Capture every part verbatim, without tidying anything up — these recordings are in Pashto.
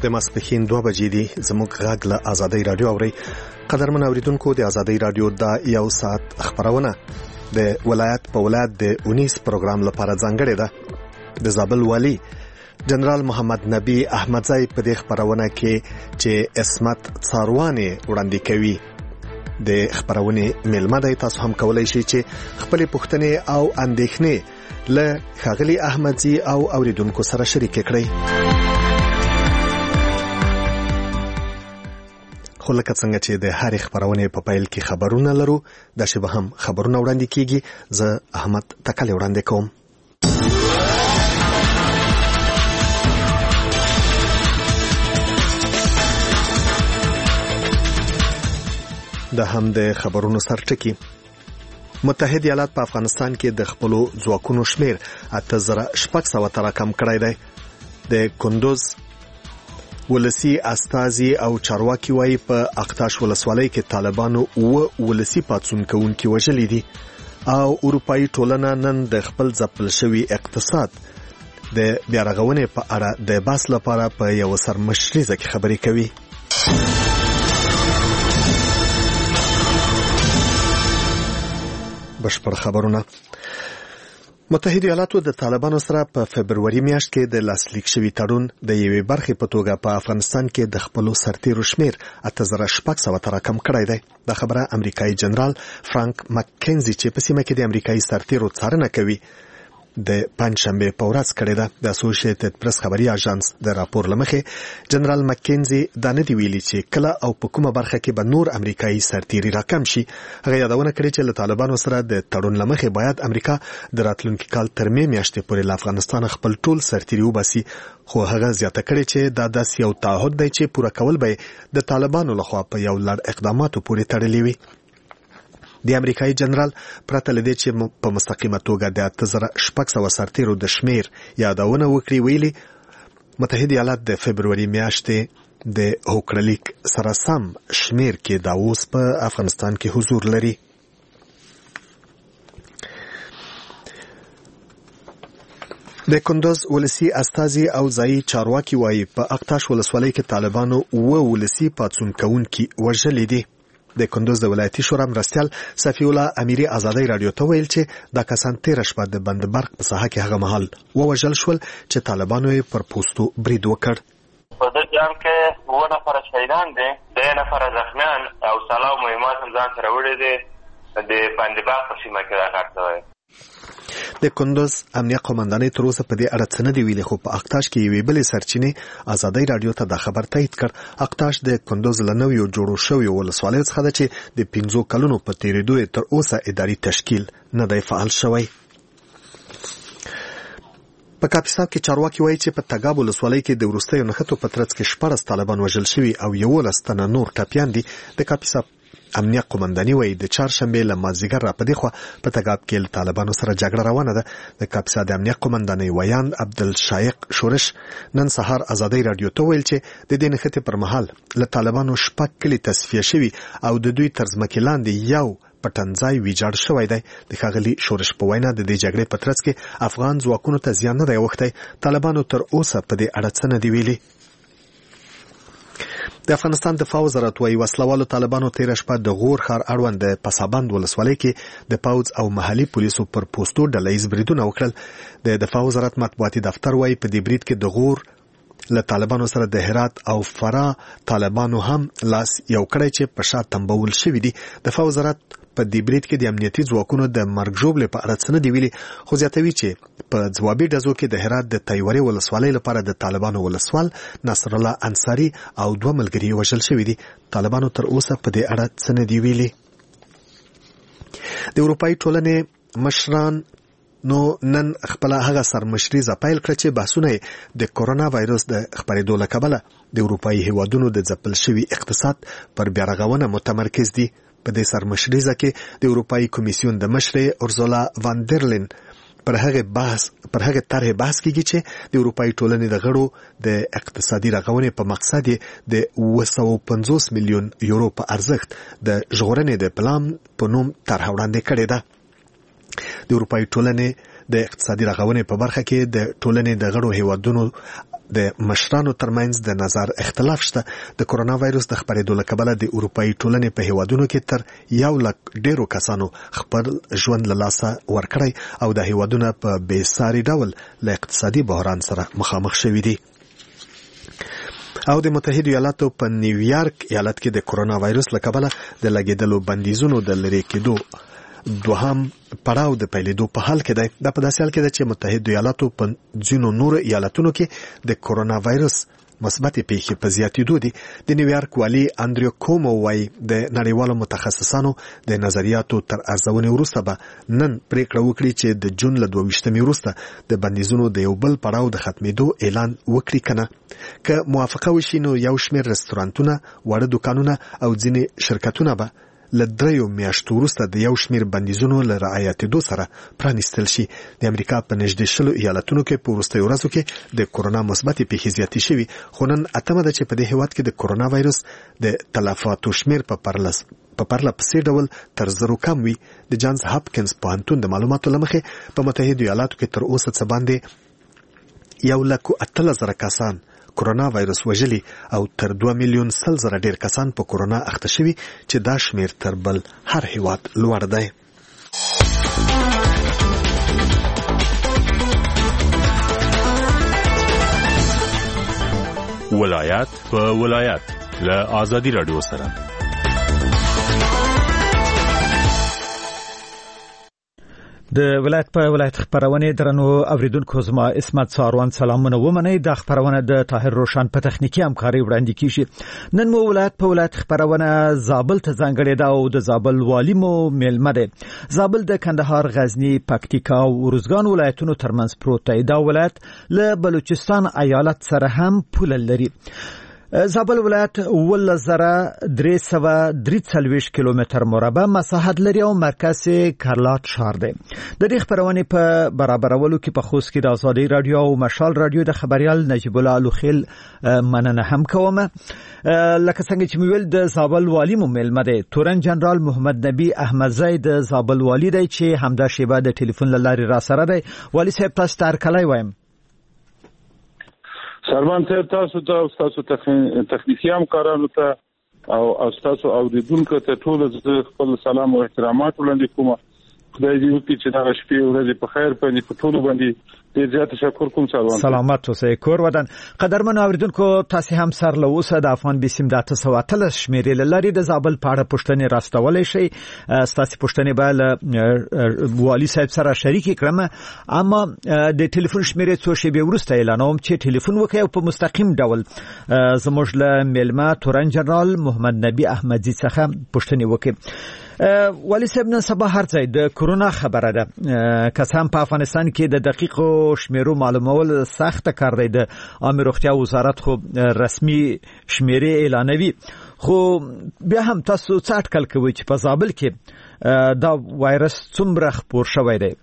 د ماسپښین دوه بجې دي. زموږ غږ له آزادۍ رادیو اوري. قدرمن اوریدونکو، د آزادۍ رادیو دا یو ساعت خبرونه د ولایت په ولایت د اونیس پروګرام لپاره ځانګړې ده. د زابل والی جنرال محمد نبی احمدزی په دې خبرونه کې چې اسمت څاروانې وړاندې کوي د خبرونه ملمه ده. تاسو هم کولای شئ چې خپل پوښتنې او اندېښنې له ښاغلي احمدزی او اوریدونکو سره شریک کړئ. خو لکه څنګه چې د هرې خبرونې په پیل کې خبرونه لرو، دا شی به هم خبرونه وړاندې کیږي. زه احمد تکل وړاندې کوم. د هم د خبرونو سرټکی. متحد ایالات په افغانستان کې د خپلو ځواکونو شمیر اته زره شپږ سوه ته راکم کړی دی. د کندوز ولسی استازي او چارواکي وايي په اقتاش ولسوالۍ کې طالبانو او ولسی پاتون کوونکي وژلي دي او اروپאי ټولنه نن د خپل ځپل شوی اقتصاد د بیارغونې په اړه د بحث لپاره په یو سرمشریزه کې خبرې کوي. بشپړ خبرونه. متحد ایالاتو د طالبانو سره په فبروري میاشت کې د لاسلیک شوی تړون د یوې برخې په توګه په افغانستان کې د خپلو سرتیرو شمیر اته زره شپږ سوه ته راکم کړی دی. دا خبره امریکایي جنرال فرانک مککنزي چې په سیمه کې د امریکایي سرتیرو څارنه کوي د پنځشنبه په ورځ کړی ده. د اسوسییټډ پریس خبري اژانس د راپور لمخې جنرال مککنزي دا نه دی ویلي چې کله او په کومه برخه کې به نور امریکایي سرتیري راکم شي. هغه یادونه کړې چې له طالبانو سره د تړون لمخې باید امریکا د راتلونکي کال تر مې میاشتې پورې له افغانستان خپل ټول سرتیري وباسي. خو هغه زیاته کړې چې دا داسې یو تعهد دی چې پوره کول به د طالبانو لخوا په یو لړ اقداماتو پورې تړلی وي. د امریکایي جنرال پرته لدې چې په مستقیمه توګه د اته زره شپږ سوه سرتیرو د شمیر یادونه وکړي، ویلي متحد ایالات د فبروري میاشتې د هوکړلیک سره سم شمیر کې دا اوس په افغانستان کې حضور لري. د کندوز ولسی استازي او ځایي چارواکي وايي په اقتاش ولسوالۍ کې طالبانو و ولسی پاتون کوونکي وژلي دي. د کندوز د ولایتي شورا مرستیال صفی الله امیری آزادۍ رادیو ته ویل چې دا کسان تیر شپه د بندبرق په ساحه کې هغه مهال ووژل شول چې طالبانو یې پر پوستو برید وکړ. په دې جام کې اووه نفره شهیدان دي، درې نفره زخمیان او سلاو مهمات هم ځان سره وړي دي. د بندبرق په سیمه کې دا کار شوی. د کندوز امنیه قومندانۍ تر اوسه په دې اړه څه نه دی ویلي، خو په اقتاش کې یوې بلې سرچینې آزادۍ رادیو ته دا خبر تایید کړ. اقتاش د کندوز له نویو جوړو شویو ولسوالیو څخه ده چې د پنځو کلونو په تېرېدو یې تر اوسه اداري تشکیل نه دی فعال شوی. په کاپیسا کې چارواکي وایي چې په تګاب ولسوالۍ کې د وروستیو نښتو په ترڅ کې شپاړس طالبان وژل شوي او یولس تنه نور ټپیان دي. د کاپیسا امنیه قومنداني وایي د چهارشنبې له مازدیګر را پدې خوا په تګاب کې له طالبانو سره جګړه روانه ده. د کاپیسا د امنیه قومندانۍ ویاند عبدالشایق شورش نن سهار آزادۍ رادیو ته ویل چې د دې نښتې پر مهال له طالبانو شپږ کلي تصفیه شوي او د دوی تر ځمکې لاندې یو پټنځای ویجاړ شوی دی. د ښاغلي شورش په وینا د دې جګړې په ترڅ کې افغان ځواکونو ته زیان نه دی اوښتی. طالبانو تر اوسه په دې اړه څه نه دي ویلي. د افغانستان دفاع وزارت وايي وسلوالو طالبانو تیر شپه د غور ښار اړوند د پسابند ولسوالۍ کې د پوځ او محلي پولیسو پر پوستو ډله ییز بریدونه وکړل. د دفاع وزارت مطبوعاتي دفتر وايي په دې برید کې د غور له طالبانو سره د هرات او فرا طالبانو هم لاس یو کړی چې په شا تنبول شوي دي. دفاع وزارت په دې برید کې د امنیتي ځواکونو د مرګ ژوبلې په اړه څه نه دي ویلي، خو زیاتوي چې په ځوابي ډزو کې د هرات د تیورې ولسوالۍ لپاره د طالبانو ولسوال نصر الله انصاري او دوه ملګري وژل شوي دي. طالبانو تر اوسه په دې اړه څه نه دي ویلي. د اروپאי ټولنې مشران نو نن خپل هغه سرمشریزه پیل کړ چې بحثونه د کورونا وایرس د خپرېدو له کبله د اروپאי هیوادونو د ځپل شوي اقتصاد پر بیارغونه متمرکز دي. په دې سرمشریزه کې د اروپאי کمیسیون د مشر اورزولا واندرلین پر هغه بحث پر هغه طرح بحث کیږي چې د اروپאי ټولنې د غړو د اقتصادي رغونې په مقصد د اوه سوه پنځوس میلیون یورو په ارزښت د ژغورنې د پلان په نوم طرح وړاندې کړې ده. د اروپאי ټولنې د اقتصادي رغونې په برخه کې د ټولنې د غړو هیوادونو د مشرانو ترمنځ د نظر اختلاف شته. د کورونا وایروس د خپرېدو له کبله د اروپאי ټولنې په هیوادونو کې تر یو لک ډیرو کسانو خپل ژوند له لاسه ورکړی او د هیوادونو په بې ساري ډول له اقتصادي بحران سره مخامخ شوي دي. او د متحده ایالاتو په نیویارک ایالت کې د کورونا وایروس له کبله د لګیدلو بندیزونو د لرې کېدو دوهم پړاو د پیلېدو په حال کې دی. دا په داسې حال کې ده چې متحده ایالاتو په ځینو نورو ایالتونو کې د کورونا وایروس مثبت پیښې په زیاتېدو دي. د نیویارک والي اندریو کومو وایي د نړیوالو متخصصانو د نظریاتو تر ارزونې وروسته به نن پریکړه وکړي چې د جون له دوه ویشتمې وروسته د بندیزونو د یو بل پړاو د ختمېدو اعلان وکړي کنه. که موافقه وشي نو یو شمېر رستورانتونه، واړه دوکانونه او ځینې شرکتونه به له دریو میاشتو وروسته د یو شمېر بندیزونو له رعایتېدو سره پرانیستل شي. د امریکا په نږدې شلو ایالتونو کې په وروستیو ورځو کې د کورونا مثبتې پیښې زیاتې شوي، خو نن اتمه ده چې په دې هېواد کې د کورونا وایروس د تلفاتو شمېر په پرلس په پرله پسې ډول تر زرو کم وي. د جانز هاپکینز پوهنتون د معلوماتو له مخې په متحده ایالاتو کې تر اوسه څه باندې یو لک اتلس زره کسان کورونا وایروس وژلي او تر دوه میلیون سل زره ډیر کسان په کورونا اخته شوي چې دا شمیر تر بل هر هیواد لوړ دی. ولایت په ولایت له آزادی رادیو سره د ولایت په ولایت خبرونه درنو اوریدونکو زما اسمت ساروان سلامونه ومنئ. د خبرونه د طاهر روشن په تخنیکی همکاري وړاندې کیږي. نن مو ولایت په ولایت خبرونه زابل ته ځانګړې ده او د زابل والی مو میلمه ده. زابل د کندهار، غزنی، پکتیکا او ارزګان ولایتونو ترمنځ پروت دی. دا ولایت له بلوچستان ایالت سره هم پوله لري. زابل ولایت ولس زره درې سوه درې څلوېښت کیلومتر مربع مساحت لري او مرکز کارلات ښار دی. د دې خبرونې په برابرولو کې په خوست کې د ازادي رادیو او مشال رادیو د خبريال نجیب الله الوخیل مننه هم کوم. لکه څنګه چې ویل د زابل والی مو میلمه دی. تورن جنرال محمد نبی احمدزی د زابل والی دی چې همدا شیبه د ټلیفون لارې را سره دی. والی صاحب تاسو ته هرکلی وایم. سرمان صاحب تاسو ته او تاسو تخنیکی همکارانو ته او تاسو اوریدونکو ته ټول خپل سلام او احترامات وړاندې کوم. خدای دې وکړي چې دا شپې ورځې په خیر باندې په ټولو باندې ډېر زیات تشکر کوم. سلام سلامات اوسئ. کور ودان قدرمن اوریدونکو تاسو هم سر له اوسه د افغان بیسیم د اته سوه اتلس شمیرې لري د زابل په اړه پوښتنې راستولای شي. تاسو پوښتنې به له والی صاحب سره شریک کړم، اما د ټلیفون شمیرې څو شیبې وروسته اعلانوم چې ټلیفون وکړئ او په مستقیم ډول زموږ له میلمه تورن جنرال محمد نبی احمدزی څخه پوښتنې وکړئ. والی صاحب نن سبا هر ځای د کورونا خبره ده. کسان په افغانستان کې د دقیقو شمیرو معلومول سخت کار دی. د عامه روغتیا وزارت خو رسمي شمیرې اعلانوي، خو بیا هم تاسو څه اټکل کوئ چې په زابل کې دا وایرس څومره خپور شوی دی؟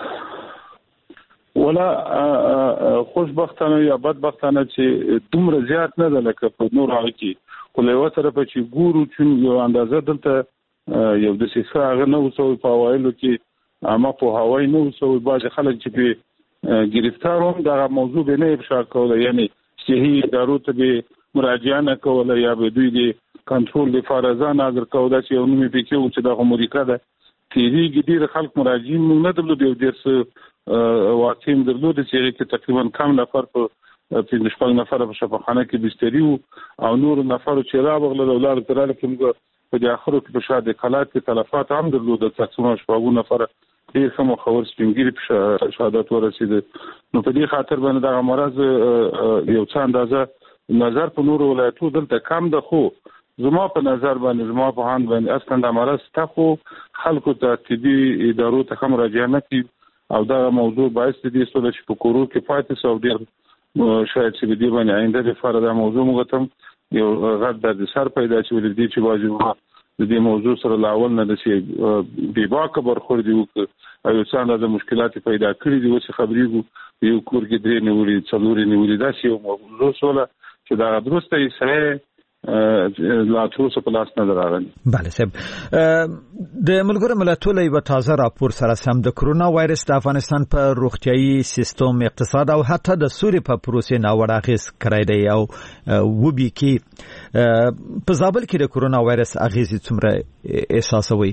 ولا خوشبختانه یا بدبختانه چې دومره زیات نه ده لکه په نور هغه کې، خو له یو طرفه چې ګورو چې یو اندازه دلته یو د سیسه هغه نه وسوي په وایلو کې اما په هوای نه وسوي. باز خلک چې په گرفتار هم دا موضوع به نه افشا کوله، یعنی صحي ادارو ته به مراجعه نه کوله یا به دوی د کنټرول لپاره ځان حاضر کوله چې یو نومي پکې و چې د امریکا د تیریږي. ډېر خلک مراجعین نه درلود، یو ډېر واقعین درلود چې کې تقریبا کم نفر په پنځه شپږ نفر په شفاخانه کې بستري وو او نور نفر چې راغله ولر تراله کې په د اخرو کې په شاده کلات کې تلفات هم درلود. تقسیم شپږو نفر ډېر سم خبر سپینګری په شهادت ورسید. نو په دې خاطر باندې دا مرز یو څه اندازه نظر په نور ولایتو دلته کم ده، خو زما په نظر باندې زما په هاند باندې اصلا د مرز تخو خلکو ته طبي ادارو ته هم راځي نه کی او دا موضوع باعث دي چې په کورو کې پاتې سو ډېر شاید چې دې باندې آینده لپاره دا موضوع مغتم یو غږ د سر پیدا چې ولې دې چې واجب د دې موضوع سره لاول نه د چې بې باکه برخورد دی او یو څنګه د مشکلات پیدا کړې دي. اوس خبرې یو کور کې درې نیولې څلورې نیولې دا چې یو موضوع سره چې دا درسته یې سره لا تر اوسه په لاس نه راغلی. بله صاحب، د ملګرو ملتونو یو تازه راپور سره سم د کرونا وایرس د افغانستان په روغتيایي سیستم، اقتصاد او حتی د سوري په پروسې ناوړه اغیز کړی دی او وبي کې په زابل کې د کرونا وایرس اغیز څومره احساسوي؟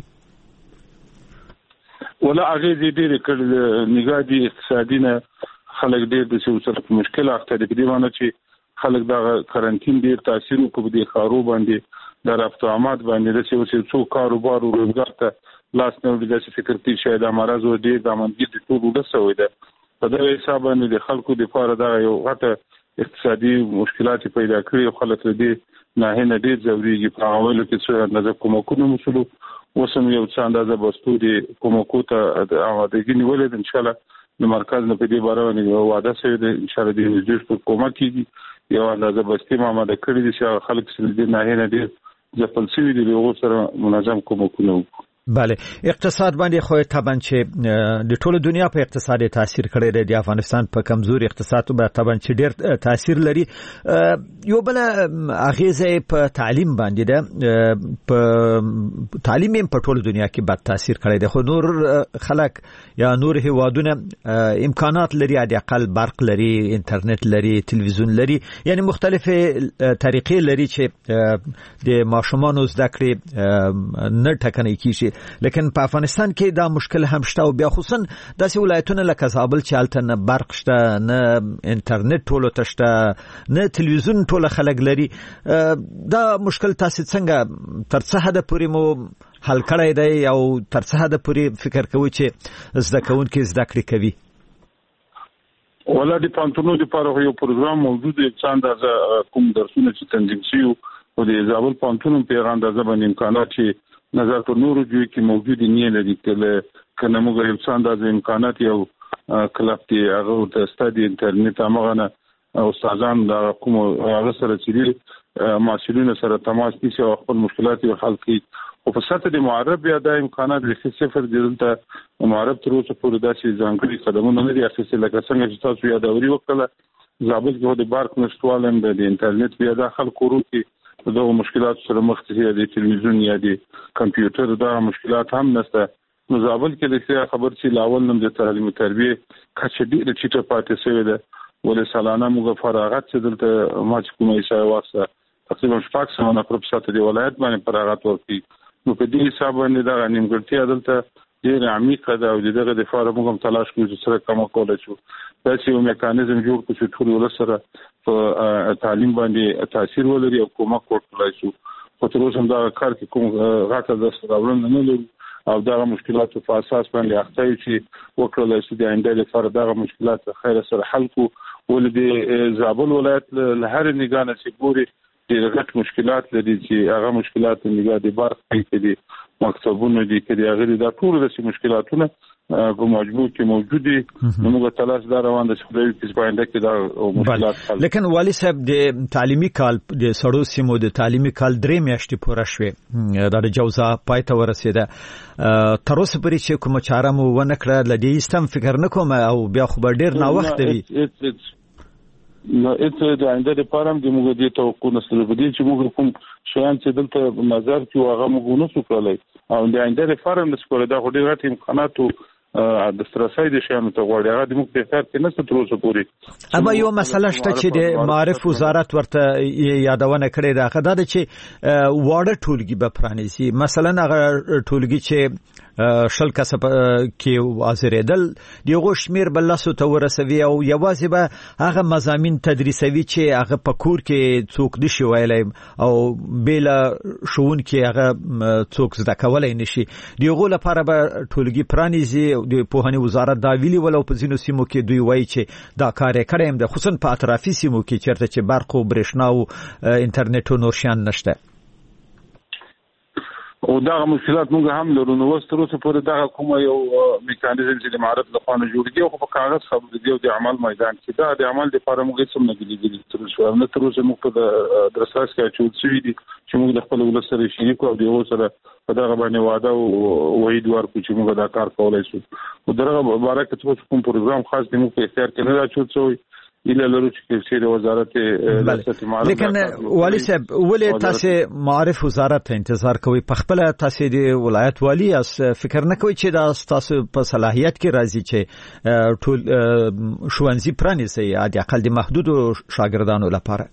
ولا اغیز ډېر کړل نگاه دي اقتصادي نه خلک ډېر د څه سره مشکل اخته دي. په دې معنی چې خلک دا کارانتین ډیر تاثیر وکړي د خارو باندې د رفت آمد باندې د څه څو کاروبار او روزګار ته لاس نه وړي د فکر کې شاید امراض او ډیر د منځ د ټول ولسوي ده. په دغه حساب باندې د خلکو د لپاره دا یو غټه اقتصادي مشکلات پیدا کړي او خلک دې نه نه ډیر ضروري په اولو کې څه اندازه کومکونه مسلو وسم یو څه اندازه بستوري کومکو ته د آمادګي نیولې ان شاء الله د مرکز نه په دې باره باندې وعده شوی ده ان شاء الله د وزیر په کومک کیږي یو اندازه بستی آماده کړی دي چې خلک سره دې نه نه دي ځپل شوی دي له سره منظم کومکونه وکړي. بله، اقتصاد باندې خو طبعا چې د ټولو دنیا په اقتصاد تاثیر کړی دی، د افغانستان په کمزوري اقتصاد به طبعا چې ډیر تاثیر لري. یو بل اغیزه په تعلیم باندې ده، په تعلیم په ټولو دنیا کې بد تاثیر کړی دی، خو نور خلک یا نور هیوادونه امکانات لري، د اقل برق لري، انټرنیټ لري، تلویزیون لري، یعنی مختلفه طریقې لري چې د ماشومانو زده کړې نه ټکنۍ کیږي. لیکن په افغانستان کې دا مشکل هم شته او بیا خصوصا داسې ولایتونه لکه زابل چې هلته نه برق شته، نه انټرنیټ ټولو ته شته، نه تلویزیون ټول خلک لري. دا مشکل تاسو څنګه تر څه حد پورې مو حل کړی دی او تر څه حد پورې فکر کوئ چې زده کوونکي زده کړې کوي؟ ولا د پانتونو لپاره یو پروګرام موجود دی چې اندازه کوم درسونه چې تنظیم شي او د زابل پانتونو په اندازه باندې امکانات چې نظر په نورو ځای کې موجود نه لري کله کنه موږ یو څه اندازه امکانات یو کلب دی هغه د استادي انټرنیټ امغه او استادان د کوم هغه سره چې مسؤلین سره تماس نیسي او خپل مشکلات یې حل کړي. او په سطح د معرب یا د امکانات د صفر دلته معرب تر اوسه پورې داسې ځانګړي قدمونه نه دي اخیستل لکه څنګه چې تاسو یادوري وکړه زابل کې د بارک نشټوالم د انټرنیټ بیا د خلکو ورو دغه مشکلات سره مخ دي، د تلویزیون یا د کمپیوټر دا مشکلات هم نشته. نو زابل کې د خبر چې لاول نم د تعلیم تربیه کچې ډیره چټه پاتې شوې ده، ولې سالانه موږ فراغت چې دلته ما چې کومه یې واسه تقریبا شپږ سوه نه پر ساته دی ولایت باندې فراغت ورکړي. نو په دې حساب باندې دا نیمګړتیا دلته ډېر عمیقه ده او دغه د فار موږ هم تلاش کوو چې سره کوم کولای شو داسې یو میکانیزم جوړ کړو چې ټول ولسره په تعلیم باندې تاثیر ولري او کومک وکړای شو. خو تر اوسه دا کار کې کوم غاټه د ستراولن نه لري او دا مشکلات په اساس باندې اخته چې وکړل شي د آینده لپاره دا مشکلات خیر سره حل کو. ولې زابل ولایت له هر نگاه چې ګوري ډېر غټ مشکلات لري چې هغه مشکلات نگاه دي بار کې دي مکتبونه دي کې هغه دا ټول د مشکلاتونه په مجموع کې موجود دي. نو موږ تلاش دا روان د شپږ کې باندې کې دا مشکلات حل. لیکن والی صاحب د تعلیمي کال د سړو سیمو د تعلیمي کال درې میاشتې پوره شوې د جوزا پای ته ورسېده. تر اوسه پورې چې کوم چاره مو ونه کړه لدی استم فکر نکوم او بیا خو به ډېر نا وخت وي. نو اته د آینده لپاره هم د موږ د توقع نسل بدی چې موږ کوم شیان چې دلته نظر کې هغه موږ نه سوکړلای او د آینده لپاره هم نسکول دا خو ډېر غټ امکانات د سترسای د شیانو ته غوړي هغه د موږ په اختیار کې نشته تر اوسه پورې. اما یو مسله شته چې د معرف وزارت ورته یادونه کړې ده هغه دا چې واړه ټولګي به پرانیزي، مثلا هغه ټولګي چې شل کسب کې وازریدل دیغه شمیر بل لاسو ته ورسوي او یوازې به هغه مضامین تدریسوي چې هغه په کور کې څوک دي شي ویلای او بل شون کې هغه څوک زده کولای نشي. دیغه لپاره به ټولګي پرانیزي. د پوهنې وزارت دا ویلي ول او په ځینو سیمو کې دوی وایي چې دا کار یې کړی د خصوصا په اطرافي سیمو کې چیرته چې برق او برېښنا او انټرنیټ او نور شیان نشته. او دا مشکلات موږ هم لرو. نو وستر اوسه پورې دا کوم یو میکانیزم چې د معرض لپاره جوړ دی او په کاغذ خبرې دی او د عمل میدان کې دا د عمل لپاره موږ څه نه دي تر شو نه تر اوسه موږ په درساس کې چې څه دي چې موږ د خپل ولسره شریک او د اوسره په دا باندې وعده او وعید ورکو چې موږ دا کار کولای شو. او دغه مبارک څه کوم پروګرام خاص دی موږ په اختیار کې نه راچول شوی اله لرو چې چې وزارت ریاست معارف لیکن والی صاحب ولې تاسو معارف وزارت ته انتظار کوي په خپل تاسو د ولایت والی اس فکر نه کوي چې دا تاسو په صلاحیت کې راځي چې ټول ښوونځي پرانیسي یا د اقل د محدودو شاګردانو لپاره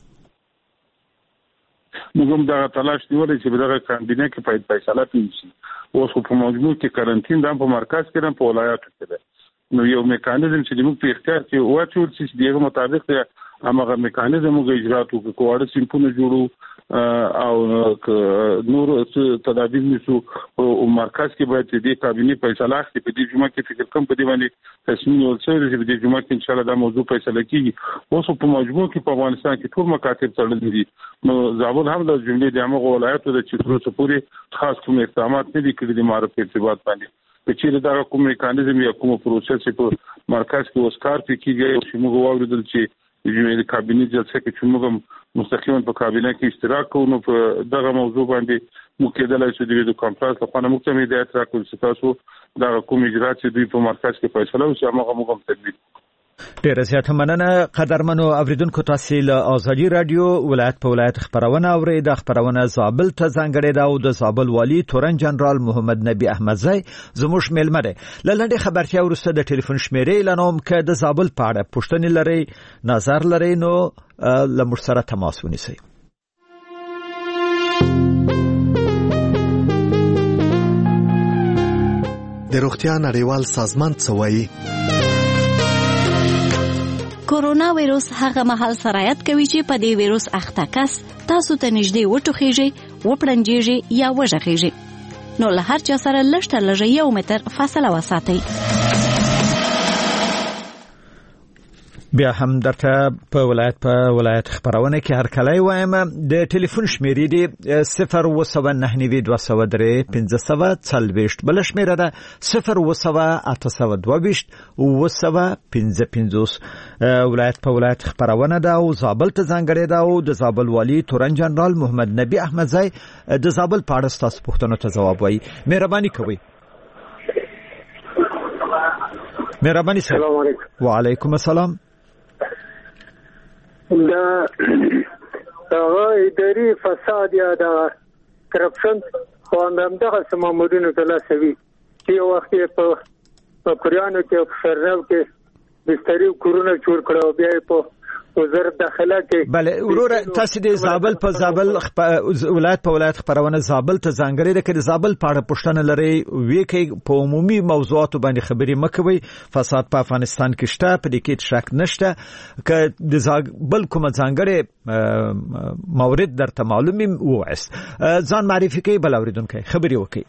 موږ هم دا تلاش نیولې چې دغه کابینه کې په فیصله پیږي اوس په مجموع کې کارانتین د په مرکز کې نه په ولایت کې ده نو یو میکانیزم چې موږ په اختیار کې واچول چې دغه مطابق هغه میکانیزم موږ اجرا کوو کوړه سیمپونه جوړو او نور تدابیر نیسو او مرکز کې باید دې کابینه فیصله کوي په دې جمعه کې فکر کوم په دې باندې تصمیم نیول شوی چې په دې جمعه کې ان شاء الله دا موضوع فیصله کیږي اوس په مجموع کې په افغانستان کې ټول مکاتب تړل دي نو زابل هم د جملې د هغه ولایتو د چترو څخه خاص کوم اقدامات نه دي کړی د معرفت ارتباط باندې په چیرې دا کوم میکانیزم یا کوم پروسس په مرکز کې اوس کار کوي چې موږ واوریدل چې د کابینه جلسه کې چې موږ مستقیما په کابینه کې اشتراک کوو نو په دغه موضوع باندې موږ کېدلای شو د ویډیو کانفرنس لپاره موږ ته هدایت راکول چې تاسو دا کوم اجرات چې دوی په مرکز کې فیصله وشي هغه موږ هم تدبیر ډیر زیاته مننه قدرمنو اوریدونکو تاسو له آزادي رادیو ولایت په ولایت خبرونه اورئ د خبرونه زابل ته ځانګړې ده او د زابل والی تورن جنرال محمد نبی احمدزی زموږ میلمه ده لنډه خبرتیا ورسته د ټلیفون شمیرې لنوم کې د زابل په اړه پوښتنې لري نظر لري نو لمر سره تماس ونیسئ د روغتیا نړیوال سازمان څه وایي کورونا وایروس هغه مهال سرایت کوي چې په دې وایروس اخته کس تاسو ته نږدې وټوخیږي وپړنجیږي یا وژغیږي نو له هر چا سره لږ تر لږه یو متر فاصله وساتئ بیا هم درته په ولایت په ولایت خبرونه کې هر کله وایم د ټلیفون شمیرې دی صفر و سبعه نه نوي دوه سوه درې پنځه سوه څلوېښت بل شمیره ده صفر و سبعه اته سوه دوه ویشت و سوه پنځه پنځوس ولایت په ولایت خبرونه ده او زابل ته ځانګړې ده او د زابل والی تورن جنرال محمد نبی احمدزی د زابل په اړه ستاسو پوښتنو ته ځواب وایي مهرباني کوئ مهرباني السلام علیکم وعلیکم السلام دا هغه اداري فساد یا دا کرپشن خو همدغه سمامورینو ته لاسوي چې یو وخت په کوریانو کې په شرنو کې بستري کورونه جوړ کړو بیا په وزارت داخله کې بله ورور تاسو د زابل په زابل ولایت په ولایت خبرونه زابل ته ځانګړې ده چې زابل په اړه پوښتنه لري وی کې په عمومي موضوعاتو باندې خبرې مکوي فساد په افغانستان کې شته په دې کې شک نشته ک د زابل کوم ځانګړې مورد درته معلومي وایست ځان معرفي کوي بل اوریدونکو خبري وکي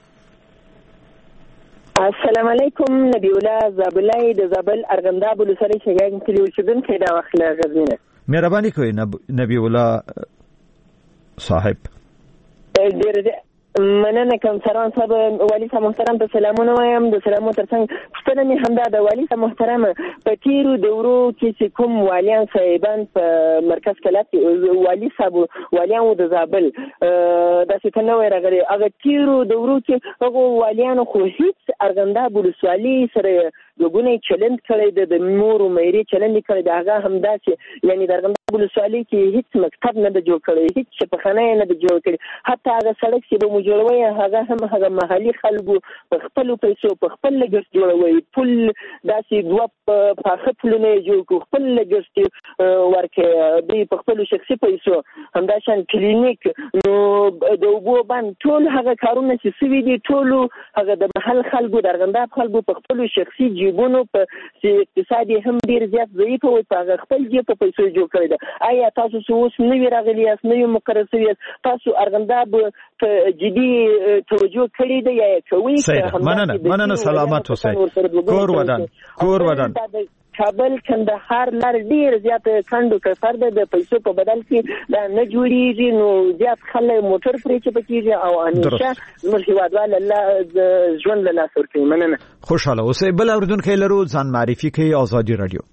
السلام علیکم نبی الله زابلای د زابل ارغنداب ولسوالۍ شګان کلی اوسیدونکو دا وخت له غزنینه مهرباني کوئ نبی الله صاحب ډیر مننه کوم سلام صاحب والی صاحب محترم ته سلامونه وایم د سلامو ترڅنګ پښتنه می همدا د والی صاحب محترم په تیرو دورو کې کوم والیان صاحبان په مرکز کلات والی صاحب والیان د زابل د څه نه راغلي هغه تیرو دورو کې هغه والیان خو هیڅ ارغنداب ولسوالۍ سره دغه چلند کړی د مور مېری چلند کړی دا هغه همدا چې یعنی د ارغنداب ولسوالۍ کې هیڅ مکتب نه د جوړ کړی هیڅ شفاخانه نه د جوړ کړی حتی هغه سړک چې جوړوي هغه هم هغه محلي خلکو په خپل پیسو په خپل لګښت جوړوي پل داسې دوه په خپلونه جوړ کو خپل لګښت ورکه دی په خپل شخصي پیسو همداشان کلینیک نو د وبو باندې ټول هغه کارونه چې سوي دي ټول هغه د محل خلکو د ارغنداب خلکو په خپل شخصي جیبونو په اقتصادي هم ډیر زیات ضعیف وي په هغه خپل جیب په پیسو جوړ کړی دی آیا تاسو اوس نوی راغلی یاست نوی مقرر شوی تاسو ارغنداب جدي توجه کړی دی یا کوي مننه مننه سلامت اوسئ کور ودان کور ودان کابل کندهار لار ډیر زیات کندو کفر ده د پیسو په بدل کې دا نه جوړیږي نو زیات خلک موټر پرې چې پکېږي او انشاء مرشدوال الله ژوند له لاس ورکړي مننه خوشاله اوسئ بل اوردونکو لرو ځان معرفي کوي آزادي رادیو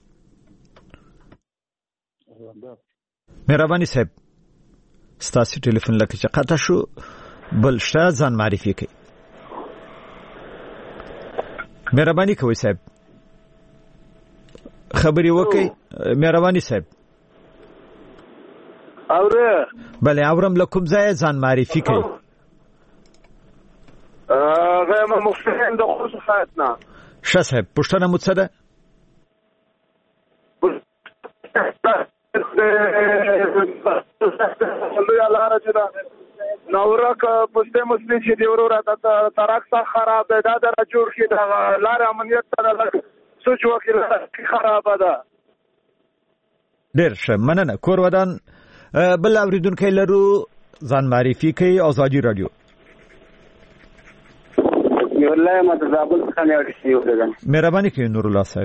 مهرباني صاحب ستاسو ټلیفون لکه چې قطع شو بل شته ځان معرفي کوي مهرباني کوئ صاحب خبرې وکړئ مهرباني صاحب. اوره بله اورم له کوم ځای ځان معرفي کړئ؟ غیر مختصر د خوست ولایت نه. ښه صاحب پوښتنه مو څه ده؟ نورک پسته مسلی چې دی ورور د ترک څخه خراب ده دا در جوړ کی د لار امنیت سره سوچ وکړه خراب ده. ډیر ښه مننه. کور ودان بل اوریدونکو لرو ځان معرفي کوي آزادي رادیو. نور الله متزابل څخه نه اړیږي. مهرباني کوي نور الله صاحب.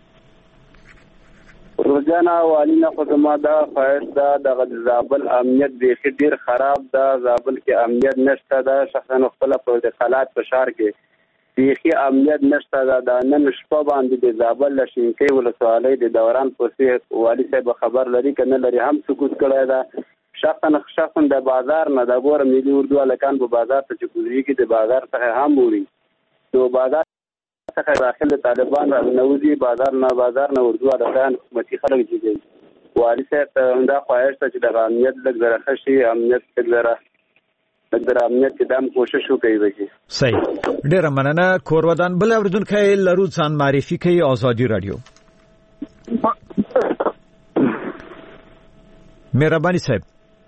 روزانه والینا خو زما دا خواهش ده دغه د زابل امنیت بیخي ډېر خراب ده. زابل کې امنیت نشته ده. شخصا خپله په د خلات په ښار کې بیخي امنیت نشته ده. د نن شپه باندې د زابل له شینکۍ ولسوالۍ د دوران پسې والي صاحب خبر لري که نه لري هم سکوت کړی ده. شخصا شخصا د بازار نه د ګوره ملي اردو هلکان په بازار ته چې کوزېږي د بازار څخه هم وړي نو بازار څخه داخل طالبان نوځي بازار نه بازار نه اردو هلکان حکومتي خلک جوړوي. والي صاحب ته همدا خواهش ده چې دغه امنیت لږ ذره ښه شي. امنیت لږ ذره لږ ذره امنیت کې دام کوشش وکړي وکړي. صحیح ډېره مننه. کور ودان بل اورېدونکی لرو ځان معرفي کوي آزادي رادیو. مهرباني صاحب.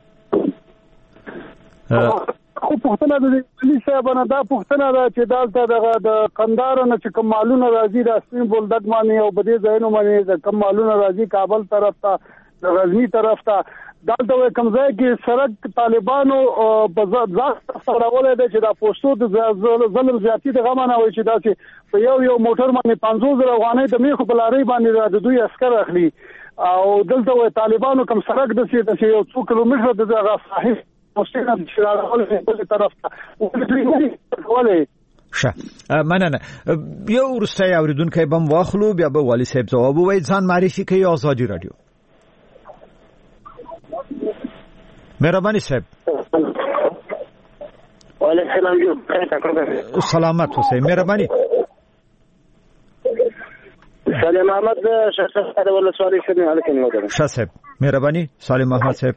خو پوښتنه د علي صاحب نه دا پوښتنه ده چې دلته دغه د کندهار نه چې کوم مالونه راځي د سپین بولدک باندې او په دې ځایونو باندې د کوم مالونه راځي کابل طرف ته د غزنی طرف ته دلته کوم ځای کې سړک طالبانو په ځای سره دی چې دا پوسټو د ظلم زیاتی د غمانه وي چې دا چې په یو یو موټر باندې پنځوس زره افغانۍ د میخو په لارۍ باندې د دوی عسکر اخلي او دلته وي طالبانو کوم سړک د سي د یو څو کیلومتره د هغه صحیح مستند شراغول په طرف ته ولې ښه مننه. یو وروستی اوریدونکی بم واخلو بیا به والي صاحب ځواب ووایي. ځان معرفي کوي آزادي رادیو. مهرباني صاحب. وعلیکم سلامت اوسئ. مهرباني. سالم احمد شخصا د ولسوالۍ شنو هلکن مدر. ښه صاحب مهرباني. سالم احمد صاحب.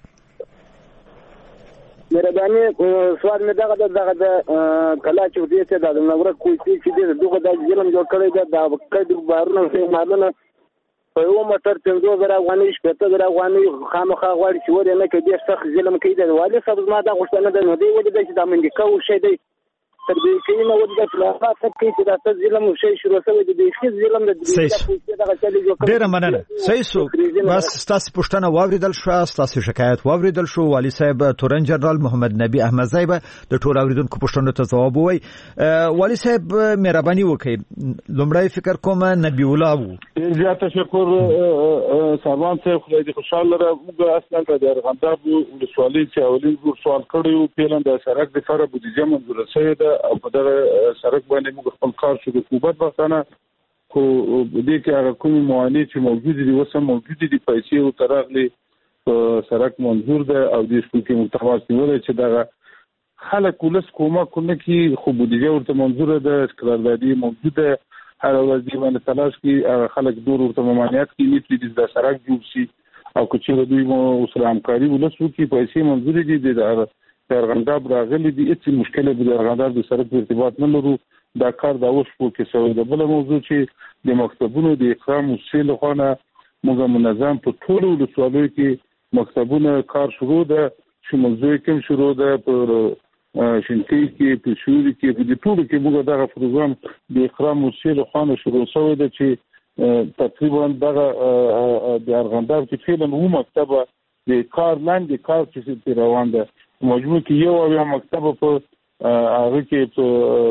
مهرباني سوال مې دغه دغه د کلا چې دې ته د نورک کوی چې دې دغه د ظلم جوړ کړی دا د کډ بارونه مالونه په یو موټر پنځه زره افغانۍ شپږ زره افغانۍ خامخا غواړي چې ور نه کوي سخت ظلم کوي. د والي صاحب ما دا غوښتنه ده نو دی ولې چې دا منډي کو شي دی تر دې کې نو ولې د خلافات کې چې دا ظلم شي شروع شوی دی چې ظلم د دې دغه چلي جوړ کړی. ډیره مننه. صحیح سو بس تاسو پوښتنه واوریدل شو تاسو شکایت واوریدل شو. والي صاحب تورن جنرال محمد نبی احمد زای به د ټول اوریدونکو پوښتنو ته ځواب ووایي. والي صاحب مهرباني وکړئ لومړی فکر کوم نبی الله وو. زیات تشکر سامان صاحب خدای دې خوشاله لره. موږ اصلا د ارغنداب ولسوالۍ چې اولین ګور سوال کړی و پیلن د سړک د لپاره بودیجه منظور شوې ده او په دغه سړک باندې موږ خپل کار شو د حکومت وختانه خو دې کې هغه کومې معانې چې موجود دي اوس هم موجود دي پیسې او تراغلي سړک منظور ده او دې شکل کې متواز نیولای چې دغه خلک ولس کومه کومه کې خو بودیجه ورته منظور ده قراردادي موجود ده هر ورځ دی باندې تلاش کې خلک دور ورته ممانعت کوي چې د سړک جوړ شي او که چې دوی مو سره همکاري ولسو کې پیسې منظور دي د ارغنداب راغلي دي هیڅ مشکل به د ارغنداب د سړک په ارتباط نه لرو. دا کار دا اوس په کې سوی ده. بل موضوع چې د مکتبونو د اقرام وسیل خونه موږ منظم په ټول ولسوالیو کې مکتبونه کار شروع ده چې موضوع کوم شروع ده په شینکۍ کې په شوري کې په دې ټول کې موږ دغه پروګرام د اقرام وسیل خونه شروع شوی ده چې تقریبا دغه د ارغنداب کې فعلا وو مکتبه د کار لاندې کار چې روان ده مجموع کې یو او مکتب په هغه کې په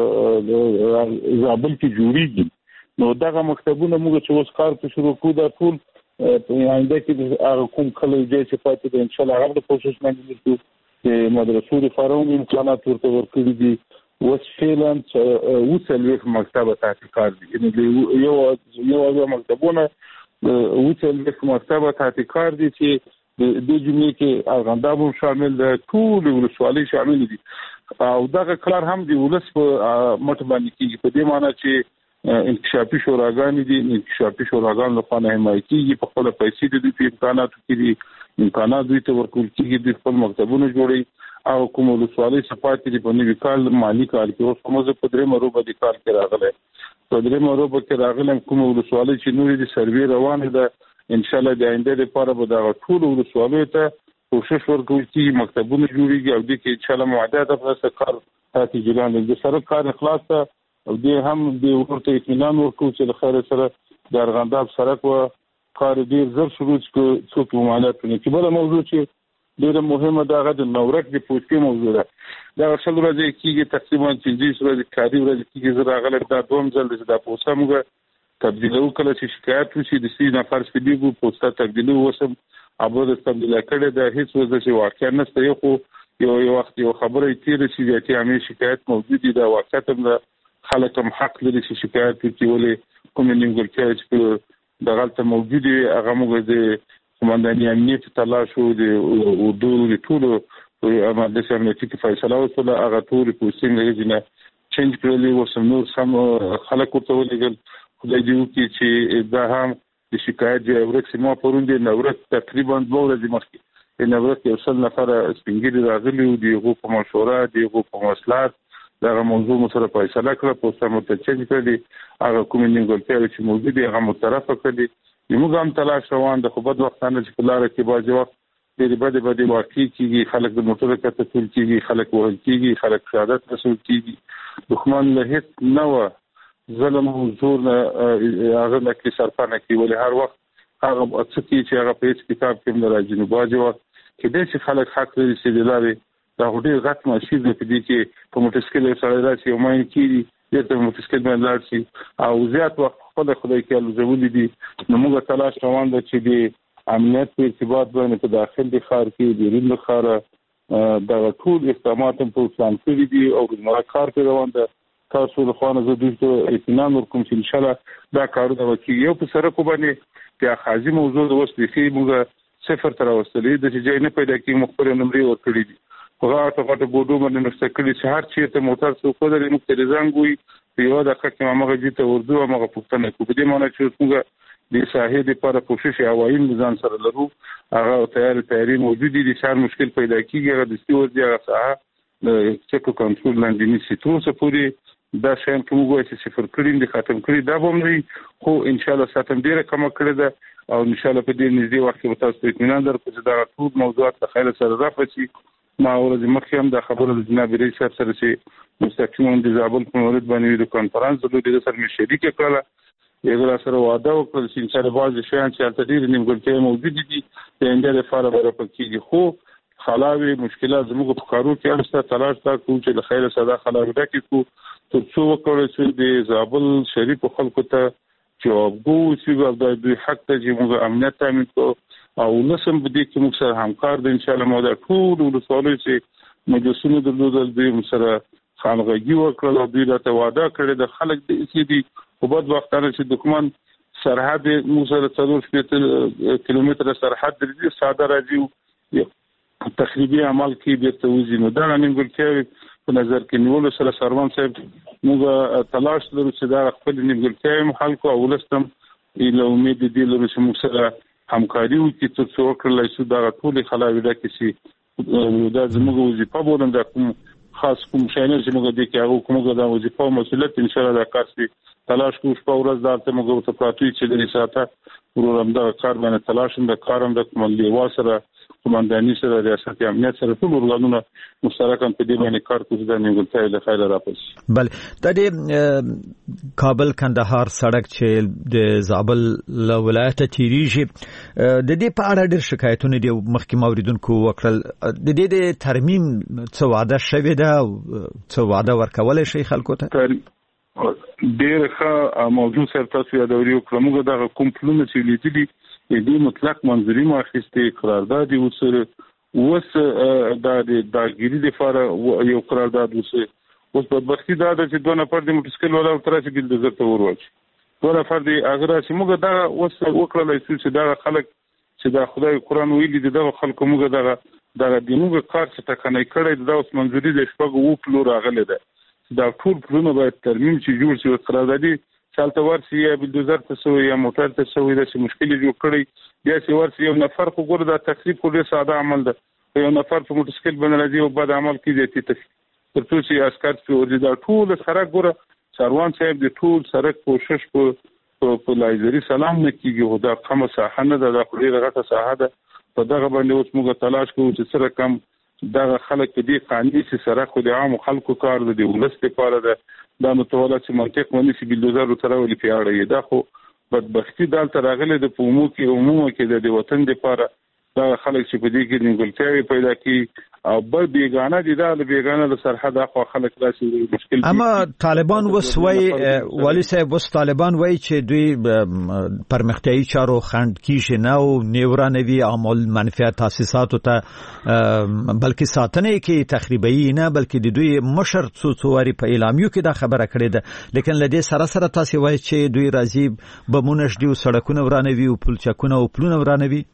زابل کې جوړیږي. نو دغه مکتبونه موږ چې اوس کار په شروع کوو دا ټول په آینده کې هغه کوم کله چې چې پاتې ده ان شاء الله هغه کوشش باندې وکړو چې مدرسو د فارم امکانات ورته ورکړي دي. اوس فعلا وصل یک مکتب تحقیقات دي یعنی یو یو مکتبونه وصل یک مکتب تحقیقات دي چې د جملې کې ارغنداب هم شامل ده ټول ولسوالۍ شامل دي او دغه کار هم د ولس په مټ باندې کېږي په دې معنی چې انکشافي شوراګانې دي، انکشافي شوراګان له خوا حمایت کیږي، په خپل پیسې د دوی په امکاناتو کې دي، امکانات دوی ته ورکول کیږي، د خپل مکتبونه جوړي او کوم ولسوالۍ صفات دي په نوي کال مالی کال کې اوس موږ په درې مروبه د کال کې راغله په درې مروبه کې راغله کوم ولسوالۍ چې نورې د سروې روانه ده ان شاء الله د آینده لپاره به دا ټول ولسوالۍ ته کوشش ورکول کیږي، مکتبونه جوړيږي او د کې ان شاء الله معدات په کار تاسو جوړان د سره کار اخلاص ته او د هم د ورته اطمینان ورکو چې د خیر سره د ارغنداب سړک و کار ډیر زر شروع څوک معاملات کوي. چې بل موضوع چې ډیره مهمه ده هغه د نورک د پوسټي موضوع ده. دا شل ورځې کېږي تقریبا پنځه ورځې کاري ورځې کېږي زه راغله دا دوم ځل چې دا پوسټه موږ تبدیلو کله چې شکایت وشي د سې نفر سپیډیګو پوسټه تبدیلو وسم ابو د تبدیل کړي د هیڅ وځي چې واقعا نشته یو یو یو وخت یو خبره تیر شي چې همې شکایت موجود دي دا واقعا هم خلک هم حق لري چې شکایت وکړي ولې کوم نیمګړتیا چې د غلطه موجود دي هغه موږ د قومنداني امنیت تلاش او د اردو د ټولو اماده سمنتي کې فیصله وکړه هغه ټول پوسټینګ لري چینج کړلی و سم نور سم خلک ورته ولګل خدای دې وکړي چې دا هم د شکایت دی ورکه ما پروندې نورت تقریبا دوه ورځې مخکې نورت یو څل نفر سپینګری راغلي او دی غو په مشوره دی غو په مصلحت دا موضوع سره فیصله کړه پوسټه متچنج کړي هغه کوم نیمګړتیا چې موجود دي هغه مترفه کړي موږ هم تلاش روان د خو بد وختانه چې په لار کې باځي وخت ډېر بده بده واقع کیږي خلک د موټر کته ټول کیږي خلک وهل کیږي خلک شهادت رسول کیږي دښمن له هیڅ نو ظلم او زور هغه لکه سرپانه کې ولې هر وخت هغه څه چې هغه په کتاب کې راځي نو باځي وخت کې د خلک حق لري چې د لارې دا ډېر غټ ماشین دی په دې کې په موټرسکل سره راځي او مې کیږي دته موټرسکل باندې لاړ او زیات وخت خدای خدای کې الزولي دي نو موږ تلاش روان دي چې د امنیت په ارتباط باندې په داخل د ښار کې د ریل ښار دا ټول اقدامات په پلان کې دي او د کار په روان ده تاسو له خوانه زه دوی ته اطمینان ورکوم چې ان شاء الله دا کارونه وکړي. یو په سره کو باندې د خاصي موضوع د وسلې کې موږ صفر تر وسلې د چې نه پیدا کې مخبر نمبر ورکړي دي هغه ته په بوډو باندې مستقلی چې هر چیرته موټر څو کو درې مختلف زنګوي په یو دقیقه کې ماغه جته اردو ماغه پښتنه کو په دې معنی چې موږ د ساحې لپاره کوشش هوایي نظام سره لرو هغه تیار تیاری موجود دي چې هر مشکل پیدا کیږي هغه د استیو دی هغه ساحه چې کو کنټرول لاندې نشي تر څو پورې دا شین کوم وایي چې صفر کړین دي ختم کړی دا به مې خو ان شاء الله ساتم ډیره کم کړی ده او ان شاء الله په دې نږدې وخت کې تاسو ته اطمینان درکړم چې دا ټول موضوعات په خیر سره راځي. ما ورځ مخکې هم د خبرو د جناب رئیس صاحب سره چې مستقیما د زابل په مورد باندې د کانفرنس د دوی سره مې شریک کړل یو سره وعده وکړل چې ان شاء الله بعض شیان چې تدیر نیمګړتیا موجود دي د انده لپاره ورپکېږي خو خلاوي مشکلات زموږ په کارو کې هرڅه تلاش تا کوو چې د خیر صدا خلاوي دا کې کو تر څو وکړل چې د زابل شریف خلکو ته جوابګو چې د دوی حق ته چې موږ امنیت تامین کوو او نسم بده کې موږ سره همکار دي ان شاء الله موږ ټول ولسوالۍ چې مجلسونه درلودل دي موږ سره خانغږي وکړل او دوی راته وعده کړې د خلک د اسی دي په بد وختانه چې دښمن سرحد موږ سره څلور کیلومتر سرحد لري ساده راځي تخریبي عمل کې به توزیع نو دا نیمګړتیا په نظر کې نیول سره سروان صاحب موږ تلاش لرو چې دا خپل نیمګړتیا حل کو او ولستم له امید دي لرو چې موږ سره همکاري وکړي تر څو کړلای شو دا ټول خلاوي دا کسي دا زموږ وظیفه بولم دا کوم خاص کوم شاینر چې موږ دې کې هغه کومه دا وظیفه او مسؤلیت ان شاء الله دا کار سي تلاش کوو په ورځ دا ته موږ ته پاتې چې د ساته ورورم دا کار باندې تلاش هم د کارم د کوملي واسره قومنداني سره ریاست امنیت سره ټول ورغلونه مشترکاً په دې باندې کار کوي دا نیمګړتیا له خیال راپس. بل د کابل کندهار سړک چې د زابل ولایت تیریږي د دې په اړه ډېر شکایتونه دي مخکې موریدونکو وکړل د دې د ترمیم څه وعده شوی ده څه وعده ورکول شي خلکو ته ډېر ښه موضوع سره تاسو یادوري وکړم موږ دا کوم پلونه چې لیدلي دې مطلق منځري ماخسته قرارداد وسره وس دا د داګيري د فاره یو قرارداد وسه اوس په بختی دا چې دوه نفر د موټرسکل ولا تر چې د زړه ورواچ دوه نفر د اگر چې موږ دا وس وکړل چې دا خلک چې دا خدای قرآن ویلي د خلکو موږ دا دا د موږ کار څه تکنه کړی دا اوس منځري د شپږ وو پلو راغله ده دا ټول پلونه باید ترمیم چې جوړ شي قراردادي چالت ورسي یا بلدوزر ته سوی یا موټر ته سوی د مشکل جوړ کړی بیا چې ورسي یو نفر خو ګور د تخریب کو ډیر ساده عمل ده یو نفر په موټرسایکل باندې راځي او بد عمل کوي د تخریب تر څو چې عسكر چې دا ټول سره ګوره سروان صاحب د ټول سره کوشش په په لایزري سلام نه کیږي او دا کومه ساحه نه ده د خوري غټه ساحه ده په دغه باندې اوس موږ تلاش کوو چې سره کم دغه خلک دې قانوني سره خو د عام خلکو کار د ولست لپاره ده دا متوله چې منطق ونی چې بلدوزر تر ولې پیاړي دا خو بدبختی دالته راغله د پومو کې عموما کې د وطن لپاره دا خلک چې په دې کې نیمګړتیاوې پیدا کی او بل بیگانه دي دا بیگانه له سرحد اخو خلک راشي مشکل اما طالبان وسوي ولی صاحب وس طالبان وای چې دوی پرمختیايي چارو خند کیږي نه او نیورانوي عمل منفعت تاسیسات ته بلکې ساتنه کې تخریبي نه بلکې د دوی مشر څوڅواري په اعلامیو کې دا خبره کړې ده لیکن لدې سره سره تاسو وای چې دوی راځي بمونش دی سړکونه ورانوي او پلچکونه او پلونه ورانوي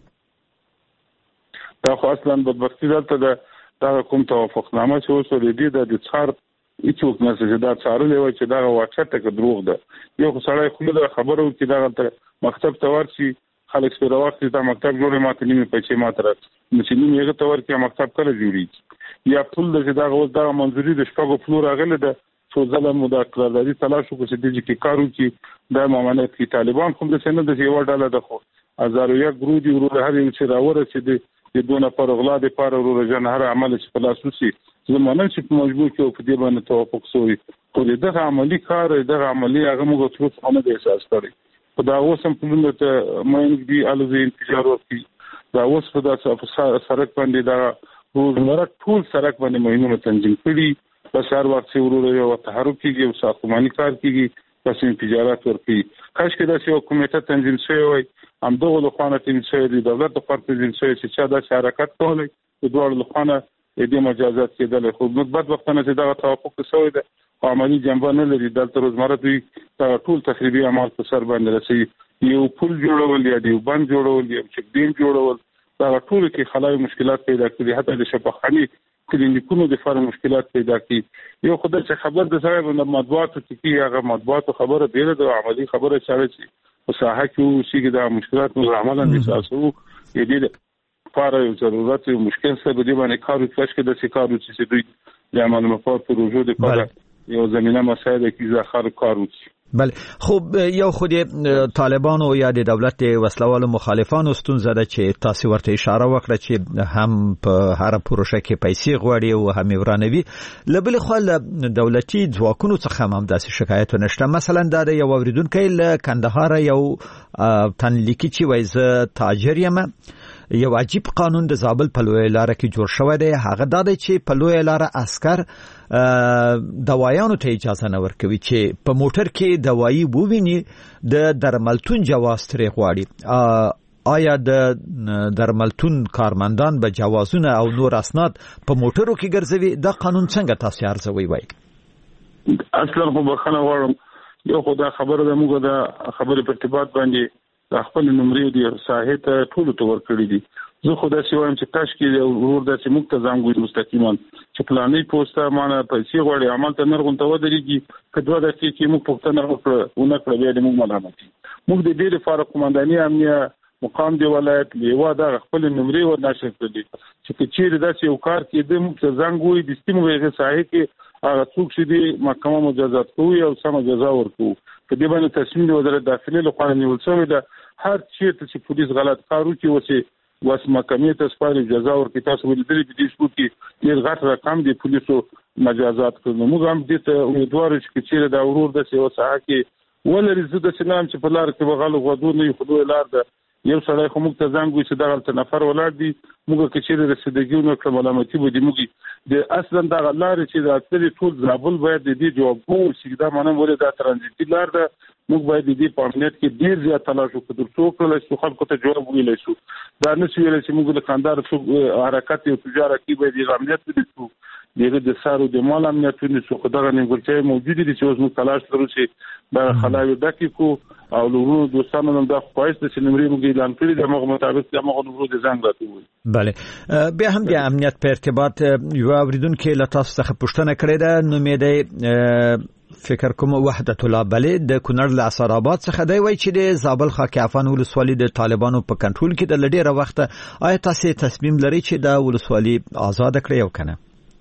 دا خو اصلا بدبختی دلته د دا کوم توافقنامه چې اوس ورېدي د د څار هیڅوک نه چې دا څارلې وای چې دا واقعیت کې دروغ ده یو سړی خو د خبرو کې دا مکتب ته ورشي خلک سره وخت ته مکتب جوړې ماته نیمه پیسې ماته راځي چې نیمه یې ته ورکې مکتب کله جوړي یا پول د دا اوس دا منځوري د شپږو فلور راغله ده څو ځله مو دا قراردادي تلاش وکړي چې د دې کارو کې دا مامانه کې طالبان کوم د سند د یو ډاله ده خو هزار یک ګرودي ورو هر یو چې راوړل چې د دونه پر غلا د پر ورو جن هر عمل چې په لاس وسی زمونږ چې په مجبور کې په دې باندې توافق شوی خو دغه عملی کار دغه عملی هغه موږ څه څه نه احساس کړی په دا اوسم په لور ته مې دی الوزي انتظار وکړي دا اوس په داسې سرک باندې دا روزمره ټول سرک باندې مهمه تنظیم کړي په سار وخت ورو یو تحرک کیږي او ساختماني کار کیږي پس تجارت ورکړي کاش کې دا یو کمیټه تنظیم شوی وي هم دغه لخوانه تنظیم د دولت په تنظیم شوی چې چا د حرکت کولای د دوه لخوانه د مجازات کېدل خو موږ بعد وخت نه چې دا توافق شوی ده عملی جنبه نه لري دلته روزمره دوی ټول تخریبي اعمال په سر باندې رسي یو پل جوړول یا یو بند جوړول یا چک ډیم جوړول دا ټول کې خلای مشکلات پیدا کړي حتی د شفاخاني کلینیکونو د فار مشکلات پیدا کړي یو خدای چې خبر د سره د مطبوعاتو کې هغه مطبوعاتو خبره دی د عملی خبره چاره شي په ساحه کې چې دا مشکلات نو عملاً اساسو یې دي فار یو ضرورت یو مشکل څه به دی باندې کار وکړي چې د سکارو چې دوی د عمل مفاد پروژو د لپاره یو زمينه مسایل کې ځخر کار وکړي بله خب یو خود طالبانو یا د دولت وسلوالو مخالفانو ستونزه ده چې تاسو ورته اشاره وکړه چې هم په هر پروژه کې پیسې غواړي او هم ورانوي لبل خو دولتي ځواکونو څخه هم داسې شکایت نشته مثلا دا یو اوریدونکو له کندهار یو تنلیکی چې وایي تاجر یم یو عجیب قانون د زابل په لوی لار کې جوړ شوی دی هغه دا دی چې په لوی لار عسكر دوايانو ته اجازه نه ورکوي چې په موټر کې دوايي وویني د درملتون جواز ترې غواړي آیا د درملتون کارمندان به جوازونه او نور اسناد په موټرو کې ګرځوي دا قانون څنګه تاسو ارزوي وای اصلا خو بخنه غواړم یو خدای خبره ده موږ د خبرې په ارتباط باندې د خپل نمرې دی ساحه ته ټول تور کړی دي زه خدای سي وایم چې کاش کې ورور د چې مختزام ګوي مستقیما چې پلانې پوسټه مانه پیسې غوړي عمل ته نرغون ته ودرېږي کډوه د چې موږ پښتنه وکړو ونه کړو بیا موږ ملامتي موږ د دې لپاره قومنداني امنیه مقام دی ولایت لیوا د خپل نمرې ورناشر کړی چې چیرې داسې یو کار کې د مختزام ګوي د استیموغه ساحه کې هغه څوک چې دی محکمه مجازات کوي او سم جزا ورکوي په دې باندې تصمیم د وزارت داخلي لخوا نیول شوی ده هر چیرته چې پولیس غلط کار وکړي وسی واس محکمې ته سپاري جزا ورکړي تاسو ولې د دې شپو کې ډیر غټ رقم دی پولیسو مجازات کوي موږ هم دې ته امیدوار چې چیرې دا ورور د سیو ساحه کې ولري زده سلام چې په لار کې بغل غوډو نه خو لار ده یو سړی خو موږ ته ځانګوي چې دا غلط نفر ولاړ دي موږ کې چې رسیدګیونه کړم ملامتي بده موږ د اصلا دا لار چې دا تل ټول زابل باید د دې جواب وو چې دا مانه ولې دا ترانزیتي لار ده موږ باید د دې په امنیت کې ډیر زیات تلاش وکړو ترڅو کله چې خلکو ته جواب ویلای شو دا نه شي ویل چې موږ د کاندار حرکت او تجارت کې به د امنیت وکړو دغه د سارو د مال امنیت څخه خو دغه نیمګړتیا موجوده دي چې اوس موږ تلاش کوو چې دا خلای دقیقو او ورو دوستانو نن د خوښ د سینمري موږ اعلان کړی د موږ مطابق د موږ نورو د ځنګ راټول بله بیا هم د امنیت په ارتباط یو اوریدونکو له تاسو څخه پوښتنه کړې ده نو مې ده فکر کوم وحدت الله بلې د کونړ له اسراباد څخه دی وای چې د زابل خاک افغان ولسوالي د طالبانو په کنټرول کې د لډیره وخت آیا تاسو تصمیم لرئ چې د ولسوالي آزاد کړئ او کنه؟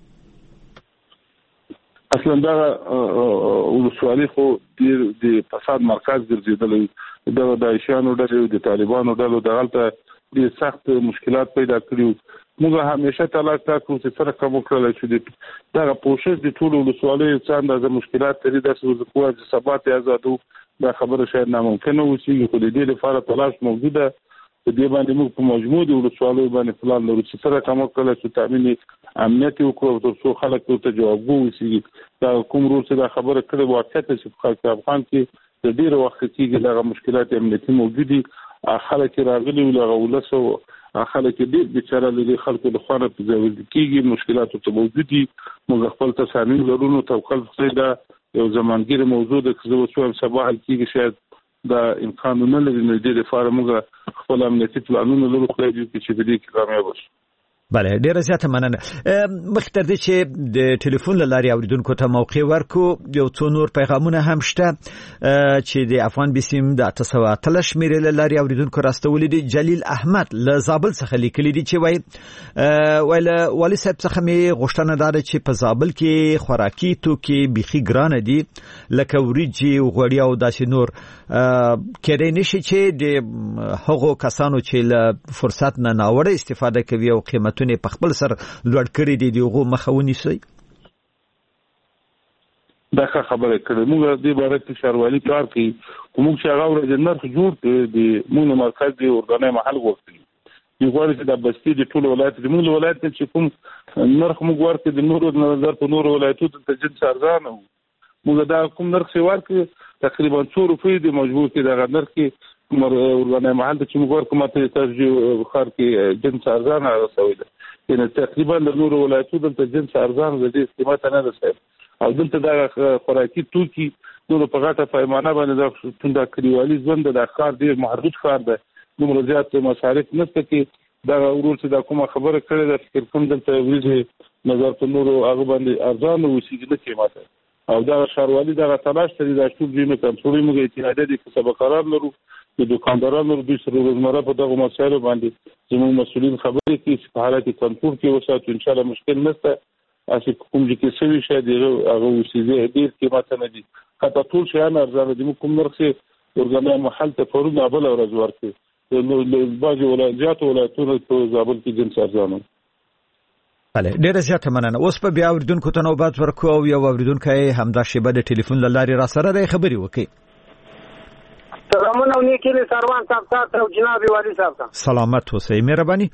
اصلا دا ولسوالي خو د فساد مرکز ګرځیدل د داعشانو ډلې د طالبانو ډلو دغلته د سخت مشکلات پیدا کړیو. موږ همیشه تلاش وکړو چې سره کوم کړل چې دا پروسس د ټولو ولسوالۍ څخه د مشکلات لري د سوزکو د ثبات آزادو دا خبره شاید ناممکن وي خو د دې لپاره تلاش موجوده. د دې باندې موږ په مجموع د ولسوالۍ باندې پلان لرو چې سره کوم کړل چې تامین امنیت وکړو تر څو خلک ته جواب ووسی. دا کوم رول چې دا خبره کړې واقعیت چې په افغان کې د ډیرو وخت کې دغه مشکلات امنیتي موجودي. خلک راغلي ولغه ولسو خلک دې بیچاره لري خلکو د خانه په ځای کېږي مشکلات ته موجودي. موږ خپل تصامیم لرونو توکل فیدا یو زمانګیر موضوع د کزو څو صباح کېږي شاید دا امکان نه لري نه دې لپاره موږ خپل امنیتي پلانونه لرو خو دې چې دې کې کامیاب شو. بله ډیره زیاته مننه. مخکې دې چې د ټلیفون لاري اوریدونکو ته موقع ورکو یو څو نور پیغامونه هم شته چې د افغان بسیم د تاسو اتل شمیرې لاري اوریدونکو راستولې دي. جلیل احمد له زابل څخه لیکلي دي چې وای ویل والي صاحب څخه می غوښتنه ده چې په زابل کې خوراکي توکي بيخي ګران دي لکه وریجی او غوړی او داسې نور کېدای نشي چې د هغو کسانو چې له فرصت نه ناوړه استفاده کوي او قیمت تونه په خپل سر لوړ کړی دي دغه مخاوني سي. دا خبره کړې موږ د عبارت شاروالي کار کوي کوم چې هغه ورځ نرخ جوړ کړي د موږ مرکز دی ورغنه محل وکړي. یو غواړي چې د بستی د ټولو ولایت د موږ ولایت چې کوم نرخ موږ ورکړي د نورو نظر په نورو ولایتو ته جنس ارزانه موږ دا کوم نرخ ورکړي تقریبا څو روپۍ د مجبور کې د نرخ کې ورغنه محل چې موږ ورکوم ته تاسو بخار کې جنس ارزانه رسوي ده یعنی تقریبا د نورو ولایتو د جنس ارزانه د دې قیمت نه رسوي او دلته دا خوراکي توکي نور په غاټه پیمانه باندې د څنګه کلیوالي ژوند د ښار ډیر محدود ښار ده نو زیات مصارف نشته کې دا ورور چې دا کومه خبره کړې ده فکر کوم دلته ویلي نظر په نورو هغه باندې ارزانه وسیږي د قیمته او دا شاروالي دا تلاش لري دا ټول دې نه کنټرول موږ اتحادیه دي چې سبا قرار لرو د دکاندارانو د سره روزمره په دغه مسایلو باندې زموږ مسؤلین خبرې کوي چې په حالت کنټرول کې وساتو ان شاء الله مشکل نشته. اسی کوم چې څه وی شاید هغه وسیږي ډیر قیمت نه دي حتی ټول شیان ارزانه دي کوم نرخه ورغنه محل ته فورن ابل او رز ورکړي نو باجی ولایت ولایتونو په زابل کې جنس ارزانه. بله ډیره زیاته مننه. اوس په بیا اوریدونکو ته نوبت ورکو او یو اوریدونکو همدا شیبه د ټلیفون لاري را سره د خبري وکي. سلامونه ونی کلی سروان صاحب تاسو او جناب والی صاحب ته سلامت اوسئ مهرباني.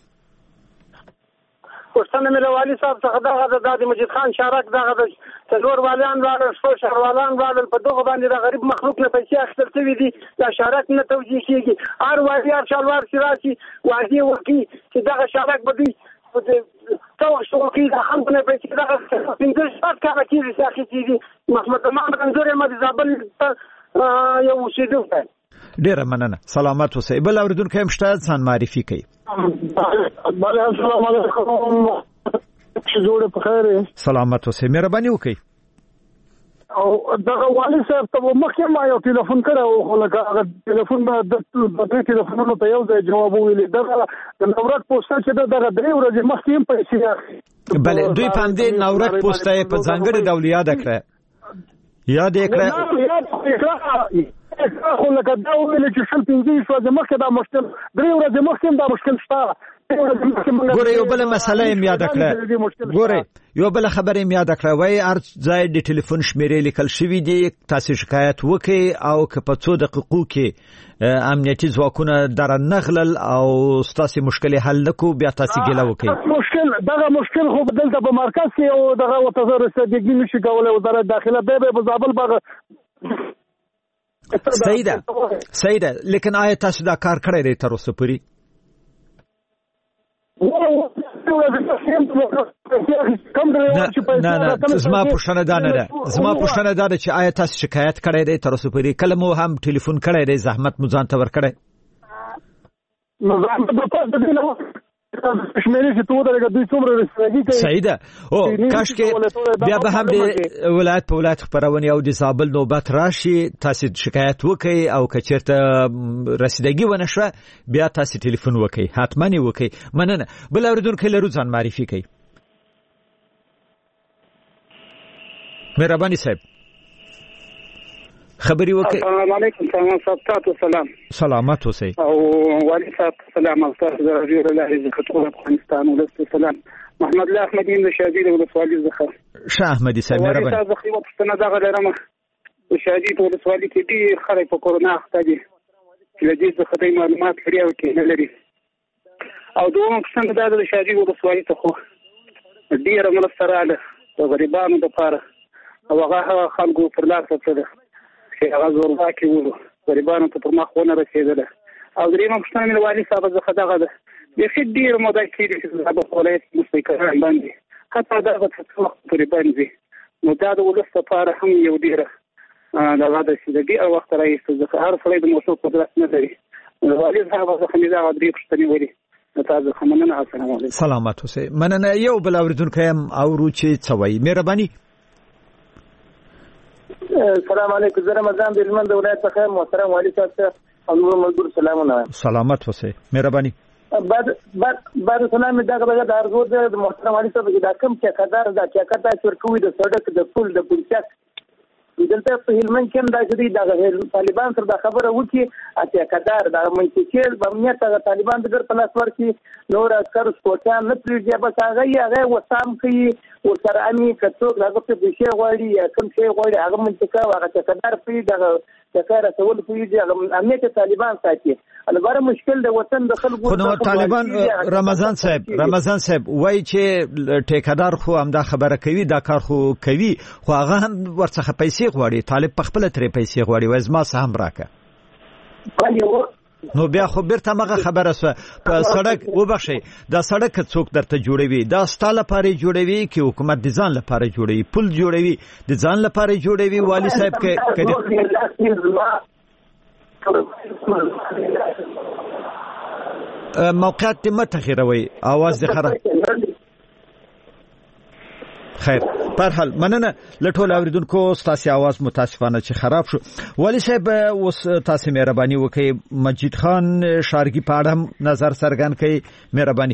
پښتنه مې والی صاحب څخه دغه د دادی مجید خان شارک دغه د څلور والیان راغلل شو شهروالان راغلل په دغه باندې د غریب مخلوق نه پیسې اخیستل شوي دي دا شارک نه توجیه کیږي هر والی هر شلوار سراسي واجی ورکی چې دغه شارک به دوی تو شو کې د خلکو نه پیسې دغه پنځه شپږ کاله کېږي چې اخیستي محمد امان رنځور یم د زابل یو اوسېدونکی. ډیره مننه سلامت اوسئ. بل اوریدونکو هم شته ځان معرفي کوي. بله السلام علیکم چې جوړ په خیر سلامت اوسئ مهرباني وکړئ. او دغه والی صاحب ته مخکې ما یو ټلیفون کړو خو لکه هغه ټلیفون به د دې ټلیفونونو ته یو ځای جواب ویلې دغه د نورک پوسټ چې دغه درې ورځې مخکې هم پیسې اخلي. بله دوی پاندې نورک پوسټ په ځانګړي ډول یاد کړه یاد یې کړه یاد کړه خو لکه دا ویل چې شل پنځه ورځې مخکې دا مشکل درې ورځې مخکې دا مشکل شته. ګوره یو بل مسله یې یاد کړه ګوره یو بل خبره یې یاد کړه وای هر ځای د ټلیفون شمیرې لیکل شوی دی تاسو شکایت وکړئ او که په څو دقیقو کې امنیتي ځواکونه در نغلل او ستاسو مشکل حل نکو بیا تاسو ګیله وکړئ. مشکل دغه مشکل خو دلته په مرکز کې او دغه وتزر صدیقی نشي کولای وزارت داخله به په زابل باغ سیده سیده لیکن آیا تاسو دا کار کړی دی تر اوسه پورې؟ نه نه زما پوښتنه دا نه ده زما پوښتنه دا ده چې آیا تاسو شکایت کړی دی تر اوسه پورې کله مو هم ټلیفون کړی دی زحمت مو ځان ته ورکړی؟ نو زحمت په تاسو دی نو شمېرې چې تو درګه دوی څومره رسېږي کوي صحیح ده او کاش کې بیا به هم د ولایت په ولایت خبرونه او د زابل نوبت راشي تاسو شکایت وکړئ او کچرته رسیدګي ونه شوه بیا تاسو ټلیفون وکړئ حتما یې وکړئ مننه بل اوریدونکو لرو ځان معرفي کړئ مهرباني صاحب خبري وکړئ. السلام علیکم. تاسو سلام سلامت اوسئ او والي صاحب سلام او تاسو د رادیو له لارې د ټول افغانستان ولست سلام. محمد الله احمدی د شادي د ولسوالۍ څخه. شاه احمدی صاحب مهرباني. تاسو خو په ستنه دغه لرم د شادي د ولسوالۍ کې ډیر خلک په کورونا اخته دي چې د دې څخه د معلومات لري او کې نه لري او دوه څنګه د شادي د ولسوالۍ څخه ډیر مرسته رااله د غریبانو لپاره او هغه خلکو پر لاس څه چې هغه زورواکي وو غریبانو ته پر مخ ونه رسېدله او درېیمه پوښتنه مې له والي صاحب څخه دغه ده بیخي ډېر موده کېږي چې د زابل ولایت مستحقران باندې حتی دغه څه وخت پورې باندې نو دا د ولس لپاره هم یو ډېره دغه ده چې د ډېر وخت راهیسې ځکه هر سړی د موضوع قدرت نه لري د والي صاحب څخه مې دغه درې پوښتنې ولي تاسو څخه مننه. السلام علیکم. سلامت اوسئ. مننه. یو بل اوریدونکی هم اورو چې څه وایي. مهرباني. السلام علیکم. زه رمضان د هلمند ولایت څخه محترم والي صاحب ته او نور مزدور سلامونه. سلامت اوسئ. مهرباني. بعد بعد بعد سلام دغه دغه د ارزو د محترم والي صاحب چې دا کم چې قدر دا چې کته چرکوي د سړک د پل د پولیس دلته په هلمند کې دا چې د طالبان سره د خبره وکي چې قدر د منځکیل بمنیت د طالبان د پر لاس ورکی نور عسكر سپورټان نه پریږدي بس هغه هغه وسام کوي او سره امي کڅوک هغه په بشي غوړي یا کوم شي غوړي هغه منځکا هغه چې قدر پری دغه څکر سوال پریږدي هغه امنیت طالبان ساتي البته مشکل د وطن د خلکو خو طالبان رمضان صاحب رمضان صاحب وای چې ټیکادار خو هم دا خبره کوي دا کار خو کوي خو هغه هم ورڅخه پیسې غواړي طالب په خپل ترې پیسې غواړي وای زما سهم راکه نو بیا خو بیرته مغه خبره سو په سړک وبخشي دا سړک څوک درته جوړوي دا ستاله لپاره جوړوي چې حکومت د ځان لپاره جوړوي پل جوړوي د ځان لپاره جوړوي والي صاحب کې موقعیت متغیروي आवाज د خراب خیر پر حال مننه لټول اوریدونکو ستاسو आवाज متاسفانه چې خراب شو. والي صاحب اوس تاسو مهرباني وکړئ مجید خان شارګي پاړم نظر سرګن کړئ مهرباني.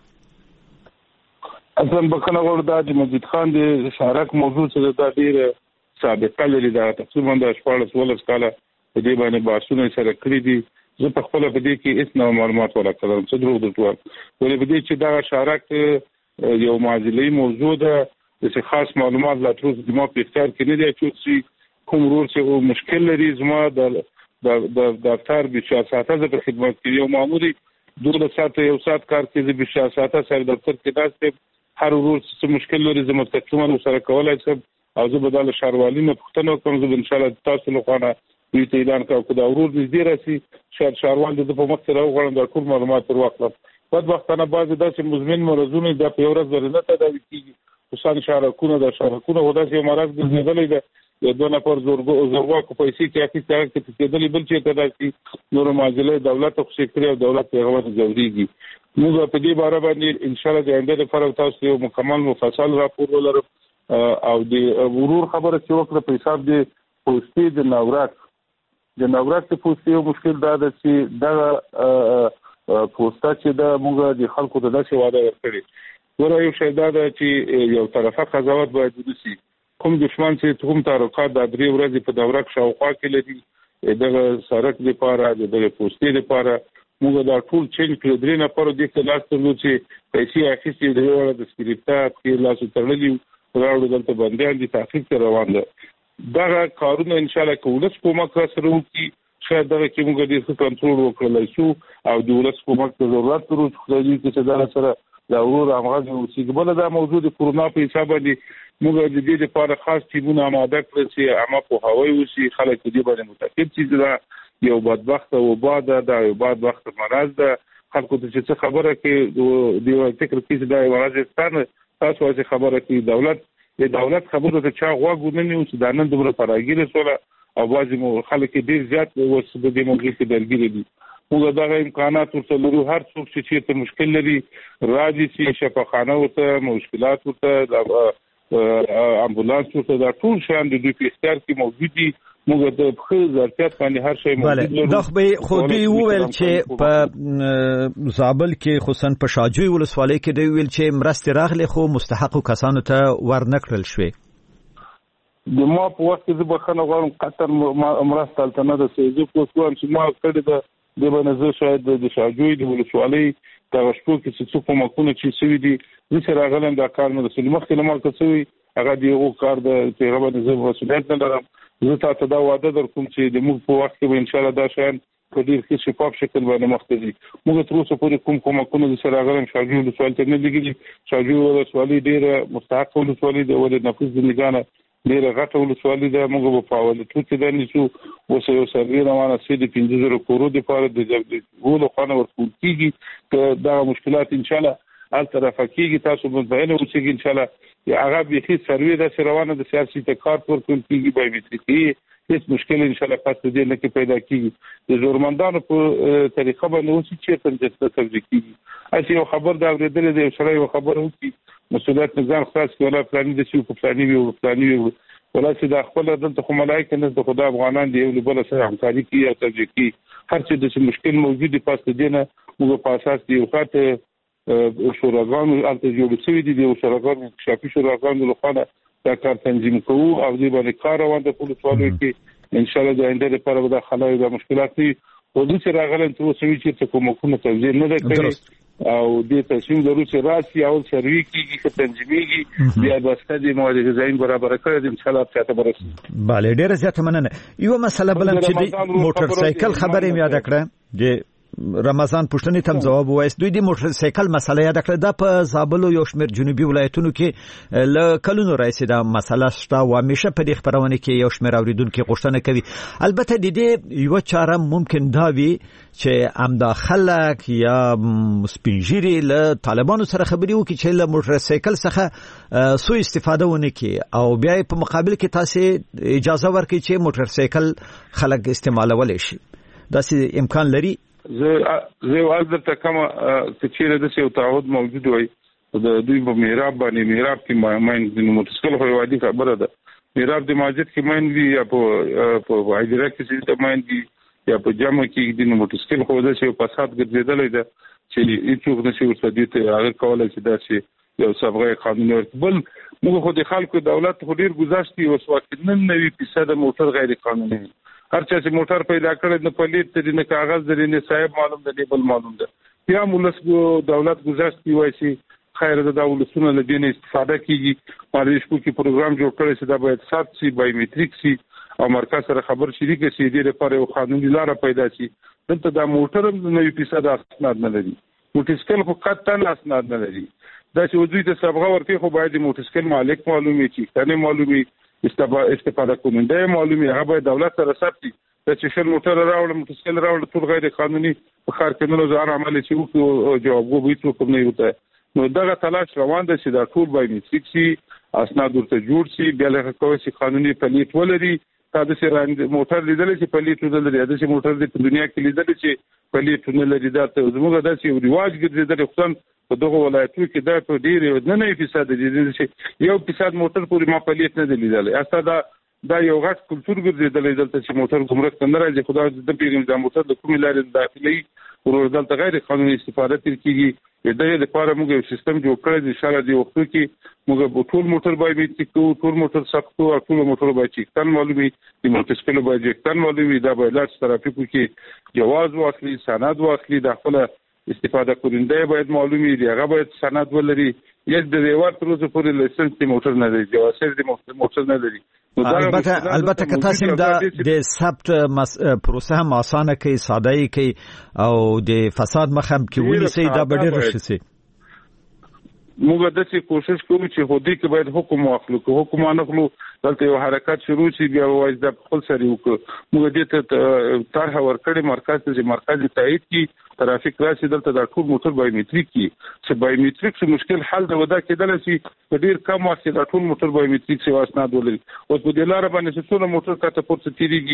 اصلا بکنه وردا چې مجید خان د شارک موضوع سره دا ډیره سابقه لري دا تقریبا د شپږ ولس کاله په دې باندې باسونه سره کړی دي. زه په خپل په دې کې هیڅ نو معلومات ولا کړم څه درو د ټول ولې په دې چې دا شارک یو معادلې موضوع ده چې خاص معلومات لا تر اوسه د ما په اختیار کې نه دي چې کوم رول څه مشکل لري زما د د دفتر به سیاست د خدمت کې یو معمولی دوه ساعته یو ساعت کار کې د سیاست سره دفتر کې داسې هر رول څه مشکل لري زما تقریبا سره کولای شم او زه بدل شاروالي نه پښتنه کوم زه ان شاء الله تاسو له خانه وی ته اعلان کوم دا ورور دې راسي شهر شاروال د په مخ سره وغواړم د ټول معلومات پر وخت په وختانه بعض داسې مزمن مرزونه د په ورځ ورنه تداوي کیږي خصوصا شارکونه د شارکونه ودا چې مرز ګرځېدلې ده د دوه نفر زورګو زورواکو پیسې کې اخی ځای کې کېدلې بل چې تداسي نور معاملې دولت خو سیکري او دولت پیغام جوړیږي. موږ په دې باره باندې ان شاء الله د انده لپاره تاسو یو مکمل مفصل راپور ولرو او د ورور خبره چې وکړه په حساب دی پوسټي د ناورات د ناورات په پوسټي یو مشکل دا ده چې دا پوسټا چې د موږ د خلکو ته داسې وعده ورکړي ورته یو شی دا ده چې یو طرفه قضاوت باید وشي کوم دشمن چې کوم تعلقات د درې ورځې په دوره کې شاوخوا کې لري دغه سرک لپاره دغه پوسټي لپاره موږ دا ټول چینج کړو درې نه پر دې کې لاس ترلو چې پیسې اخیستې د یو د سکریپټات کې لاس ترلې راوړل دلته باندې دي تحقیق روان ده دا کارونه ان شاء الله کومس کومک سره وکي شاید دا کې موږ دې کنټرول وکړلای شو او د ولس کومک ته ضرورت درو چې چې دا سره دا ورور امغاز او سیګبل دا موجود کورونا په حساب باندې موږ د دې لپاره خاص ټیمونه آماده کړل چې عامه په هوای وسی خلک دې باندې متأکد چې دا یو بدبخت او باد دا یو بدبخت مرز ده خلکو ته چې خبره کې دی فکر کې دا یو راځي تاسو چې خبره کې دولت د دولت خبره ته چا غوږ نه نیو چې د نن دومره فراګیره سره او بازي مو خلک ډیر زیات وسه د دې موضوع کې درګیري دي موږ دغه امکانات ورته لرو. هر څوک چې چیرته مشکل لري راځي چې شفاخانه ورته مشکلات ورته امبولانس ورته دا ټول شیان د دوی په اختیار کې موجود دي. موږ د خپل ظرفیت باندې هر شی موجود لرو. دا خو به خو دوی وویل چې په زابل کې خصوصا په شاجوی ولسوالۍ کې دوی ویل چې مرستې راغلي خو مستحقو کسانو ته ورنکړل شوې. د ما په وخت کې زه بخښنه غواړم قطر مرسته هلته نه ده سوې. زه پوه شوم چې ما کړې ده د باندې زه شاید د شاجوی د ولسوالۍ دغه شپو کې چې څه کومکونه چې سوي دي زه چې راغلم دا کار مې رسولي. مخکې له ما که سوي هغه د یو کار د چې هغه باندې زه مسؤلیت نه لرم. زه تاسو دا وعده درکوم چې د موږ په وخت کې به انشاءالله دا شیان په ډېر ښه شفاف شکل باندې مخته ځي. موږ تر اوسه پورې کوم کومکونه زه چې راغلم شاجوی ولسوالۍ ته نه لګېږي. شاجوی ولسوالۍ ډېره مستحقه ولسوالۍ ده، ولې نفوس زندګانه ډېره غټه ولسوالۍ ده. موږ به په اولتو کې دا نیسو. اوس یو سروې روانه سوې د پنځه زره کورو دپاره د ټولو خوا نه ورکول کېږي. که دغه مشکلات انشاءالله هلته رفع کېږي تاسو مطمئنه اوسېږي انشاءالله. هغه بیخي سروې داسې روانه ده چې هر څه ته کارت ورکول کېږي بایومټریکي هیڅ مشکل انشاءالله پس د دې نه کې پیدا کېږي. د زورمندانو په طریقه باندې اوس چېرته نجسته توضیح کېږي. هسې یو خبر دا اورېدلی دی یو سړی یو خبره وکړي مسؤلیت نه ځان خلاص کړي ولا فلاني داسې وکړو فلاني وي فلاني وي ولا چې دا خپله دلته خو ملایکه نه د خدا افغانان دي یو له بله سره همکاري کوي او توجیه کوي. هر څه داسې مشکل موجود دي پس د دې نه موږ په اساس د یو خاطر شوراګانو هلته جوړ شوي دي. د یو شوراګانو انکشافي شوراګانو لخوا نه دا کار تنظیم کوو او دې باندې کار روان ده په ولسوالیو کې. انشاءالله د آینده لپاره به دا خلای دا مشکلات وي. خو زه چې راغلم تر اوسه وي چېرته کومکونه توضیح نه ده کړې او دې تصمیم لرو چې راسي اول سروي کېږي ښه تنظیمېږي بیا بسته د مواد غذایي برابره کړی ده انشاءالله چاته به رسي. بله ډېره زیاته مننه. یوه مسله بله چې د موټر سایکل خبرې مې یاده کړه د رمضان پوښتنې ته جواب وایست. دوی د موټر سایکل مسله یاد کړه. دا په زابل او یو شمېر جنوبي ولایتونو کې له کلونو راهیسې دا مسله شته او همیشه په دې خپرونه کې یو شمېر اورېدونکي غوښتنه کوي. البته د دې یوه چاره ممکن دا وي چې همدا خلک یا سپین ږیري له طالبانو سره خبرې وکړي چې له موټر سایکل څخه سوء استفاده ونه کړي او بیا په مقابل کې تاسې اجازه ورکړي چې موټر سایکل خلک استعمالولی شي. داسې امکان لري؟ زه زه یو حال درته کومه که چېرې داسې یو تعهد موجود وای د دوی په میراب باندې میراب کې ماین د موټرسایکل خو یو عادي خبره ده. میراب د مسجد کې ماین وي یا په حجره کې چې ماین وي یا په جامع کې د موټرسایکل خو داسې یو فساد ګرځېدلی ده چې هېڅوک نشي ورته دې ته هغه کولی چې داسې یو سابقه قانوني ورکړي. بل موږ خو د خلکو دولت خو ډېر ګذشت دي اوس وخت نن نوي فیصده موټر غیر قانوني دي. هر چا چې موټر پیدا کړی نه پلیت دی نه کاغذ دی نه صاحب معلوم دی نه بل معلوم دی. بیا ولس دولت گذشت دی وایي چې خیر ده دا ولسونه له دې نه استفاده کېږي. مالي شپو کې پروګرام جوړ کړی چې دا باید ثبت شي بایومټریک شي او مرکز سره خبر شریک شي دې لپاره یو قانوني لاره پیدا شي. دلته دا موټر هم نوي فیصد اسناد نه لري. موټرسایکل خو قطعا اسناد نه لري. دا چې دوی ته سابقه ورکړي خو باید د موټرسایکل مالک معلوم وي چې کنه معلوم وي استفاده کوونکی معلوم وي. هغه باید دولت سره ثبت شي. دا چې شل موټر راوړل موټرسایکل راوړل ټول غیر قانوني په ښار کې نه زار عمل چې وکړو جوابګو به هېڅوک هم نه وي. نو دغه تلاش روان ده چې دا ټول بایومټریک شي اسناد ورته جوړ شي بیا له هغه کولی چې قانوني پلیت ولري. تا داسې موټر لیدلی چې پلیت ونه لري داسې موټر دی په دنیا کې لیدلی چې پلیت ونه لري. دا زموږ داسې یو رواج ګرځېدلی خصوصا په دغه ولایتونو کې دا په ډېر نه نوي فیصد دي چې یو فیصد موټر پورې ما پلیت نه دی لیدلی. استا دا دا یو غټ کلتور ګرځېدلی دلته چې موټر ګمرک ته نه راځي. خو دا د پیغام دا موټر د کومې لارې داخلي ورور دلته غیر قانوني استفاده تر کېږي. د دې لپاره موږ یو سیستم جوړ کړی دی. انشاءالله د وختو کې موږ ټول موټر باید کوو ټول موټر ثبت کوو او ټول موټر باید چیکتن معلوم وي. د موټرسایکل باید چیکتن معلوم وي. دا باید لاس ترافیکو کې جواز واخلي سند واخلي. د خپل استفاده کوونکی باید معلوم وي هغه باید سند ولري. یک د ریوار تر اوسه پورې لایسنس د موټر نه لري جواز د موټر نه لري. البته البته که تاسو د ثبت پروسه هم اسانه کوي ساده کوي او د فساد مخه هم کې ونیسي دا به ډېر ښه شي. موږ داسې کوشش کوو چې خو دې کې باید حکم واخلو. که حکم ونخلو دلته یو حرکت شروع شي بیا وایي دا خپل سري وکړو. موږ دې ته طرحه ورکړې مرکز ته چې مرکز تایید کړي ترافیک راشي دلته دا ټول موټر بایومټریک کړي چې بایومټریک څه مشکل حل ده ودا کېدلی شي په ډېر کم وخت کې دا ټول موټر بایومټریک شي اسناد ولري. اوس په دې لاره باندې چې څونه موټر کاته پورته تېرېږي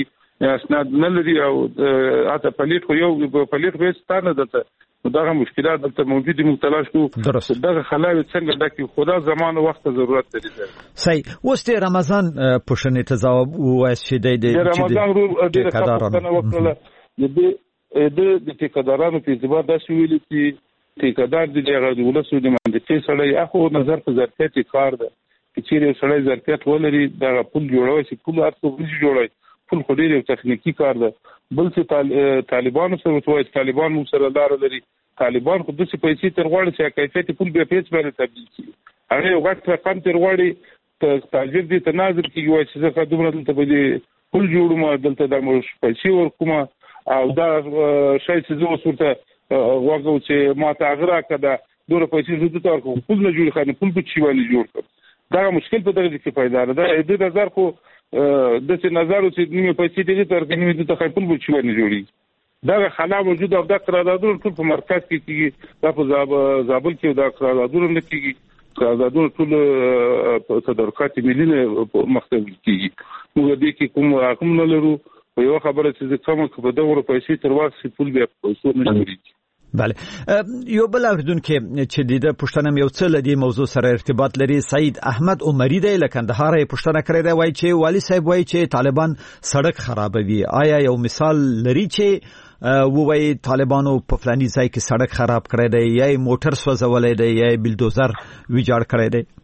اسناد نه لري او اته پلیټ خو یو پلیټ به ستانه دته دغه مشکلات دلته موجود دي متلاش کو دغه خلاوی څنګه دکې خدا زمانه وخت ضرورت لري. صحیح. اوس د رمضان پوښتنې ته ځواب وایي چې د رمضان رو د ټیکدارانو وکړه د د ټیکدارانو په اعتبار دا ویل چې ټیکدار د هغه د ولسو د منځ سړی اخو نظر په ظرفیت کار ده چې چیرې سړی ظرفیت ولري دا پول جوړوي چې پول ارڅو وځي جوړوي پول خو ډېر تخنیکی کار ده. بل څه طالبانو سره وایي طالبان مو سره لار لري طالبان خو د څه پیسې تر غواړي چې کیفیت پول به پیسې باندې تبدیل شي هغه یو غټ رقم تر غواړي ته تاجر دي تناظر کې وایي چې څه دومره دلته به پول جوړوم دلته د مو پیسې ورکوم او دا شای چې زه ورته واغو چې ما ته غره کده دوره پیسې زده تر کو پول نه جوړ خانه پول به چی باندې جوړ کړ دا مشکل په دغه کې پیدا ده. د نظر خو د څه نظر چې نیمه پیسې دي تر کې نیمه ته خپل پول چی باندې جوړي دا خلا موجود او دا قراردادونه ټول په مرکز کې کیږي دا په زابل کې دا قراردادونه نه کیږي قراردادونه ټول تدارکات ملي نه مختلف کیږي موږ دې کې کوم رقم نه لرو په یو خبره چې کوم په دغه پیسې تر وخت پول بیا پیسې نه جوړي. بله یو بل اوریدونکو چې د پښتنم یو څه لدی موضوع سره ارتباط لري سعید احمد عمری دی له کندهار یې پښتنه کړې دی وایي چې والی صاحب وایي چې طالبان سړک خرابوي آیا یو مثال لري چې وایي طالبانو په فلاني ځای کې سړک خراب کړی دی یا موټر سوځولې دی یا بلډوزر ویجاړ کړی دی؟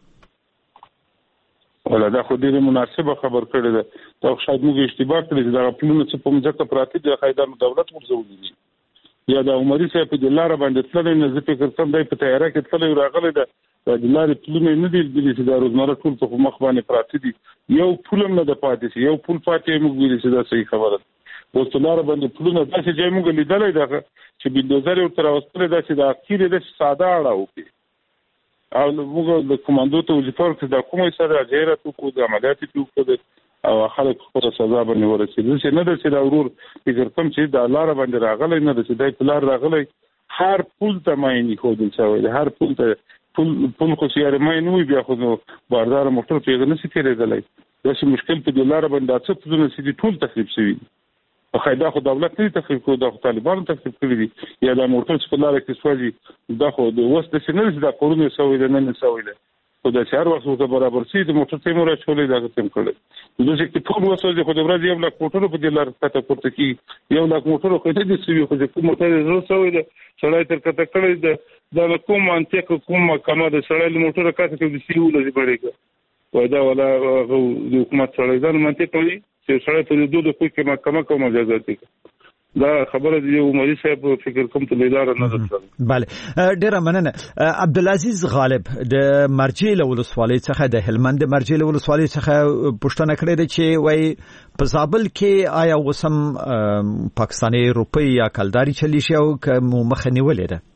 ولا دا خو ډیره مناسبه خبر کړی دی دا شاید موږ اشتباه کړی چې دا پلونه چې په مځکه پراته دي خایدانو دولت ورزولي دي یا د عمري صاحب په لاره باندې تللی نه زه فکر کوم دی په تیاره کې تللی راغلی ده د لارې پلونه نه دي لیدلي چې دا روزمره ټول په مخ باندې پراته دي یو پول هم نه ده پاتې شي یو پول پاتې موږ ویلي چې دا صحیح خبره ده اوس په لاره باندې پلونه داسې ځای موږ لیدلی ده چې بلډوزر یې ورته راوستلی ده چې د اخیر یې داسې ساده اړه وکړي او موږ د کمانډو ته وظیفه ورکړه دا کومه سره جهیرات وکړو د عملیات یې وکړو او خلک خپل سزا باندې ورسېدل چې نه د چې دا ورور فکر کوم چې د لار باندې راغلی نه د چې دای په لار راغلی هر پول ته مایني خودل شوی دی هر پول ته پول پول خو سیاره ماین وي بیا خو باردار موټر پیغه نشي کېدلی دا چې مشکل په د لار باندې څه پولونه چې ټول تخریب شوي په خایدا خو دولت نه تخریب کوي دا طالبانو تخریب کړی دي یا د موټر په لار کې سوځي دا خو د وس د سینل د قرونه سوي د نن سوي ده خو د چار وخت ته برابر سي د موټر ته مور چولې دا تم کړل د چې ټول وسوځي خو د ورځې یو لاک موټر په دې لار کته پورته کی یو لاک موټر خو ته دې سوي خو د کوم موټر زو سوي ده سړی تر کته کړی ده دا کوم انتیک کوم کما د سړی موټر کته کې د سیو لږ بړېګه ودا ولا د حکومت سړی ځان منته کوي چې سړی ته د دوه کوم کما کوم اجازه دي دا خبره دی عمري صاحب فکر کوم ته لیدار نه ده. بله ډیره مننه. عبدالعزیز غالب د مرجیل ولسوالۍ څخه د هلمند مرجیل ولسوالۍ څخه پوښتنه کړې ده چې وای په زابل کې آیا وسم پاکستاني روپی یا کلداري چلی شي او کوم مخه نیولې ده؟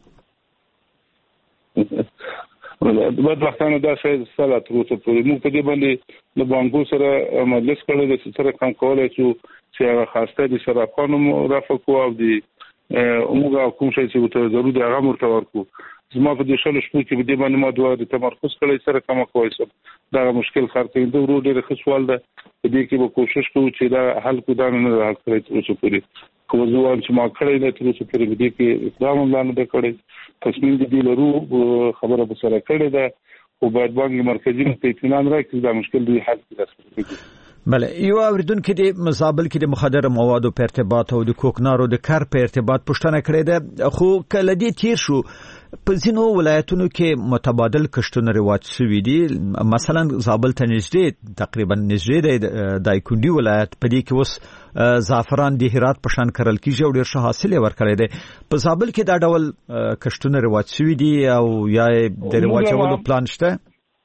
بعد وختانه دا شی سره تروسه پورې موږ په دې باندې د بانکو سره مجلس کړی د سره کم کولای چې چې هغه خاصه د شرافانو رافع کو او د عموږه کوم شي چې ته ضروري هغه مرته ورکو زما په دې شل شپو کې د باندې ما دوه د تمرکز کړی سره کوم کوی سم دا مشکل خار کې د ورو ډېر ښه سوال ده په دې کې به کوشش کوو چې دا حل کو دا نه حل کړی تروسه پورې کوم ځوان چې ما کړی نه تروسه پورې دې کې اقدام لاندې د کړی تصمیم دې لرو خبره به سره کړی ده او باید بانک مرکزی ته اطمینان راکړي دا مشکل دی حل کړي. بله یو اوریدونکو د مزابل کې د مخدر موادو په ارتباط او د کوکنارو د کار په ارتباط پوښتنه کړې ده خو کله دې تیر شو په ځینو ولایتونو کې متبادل کښتونه رواج شوي دي مثلا زابل ته نږدې تقریبا نږدې د دایکنډي ولایت په دې کې اوس زعفران د هرات په شان کرل کېږي او ډېر ښه حاصل یې ورکړی دی په زابل کې دا ډول کښتونه رواج شوي دي او یا د رواجولو پلان شته؟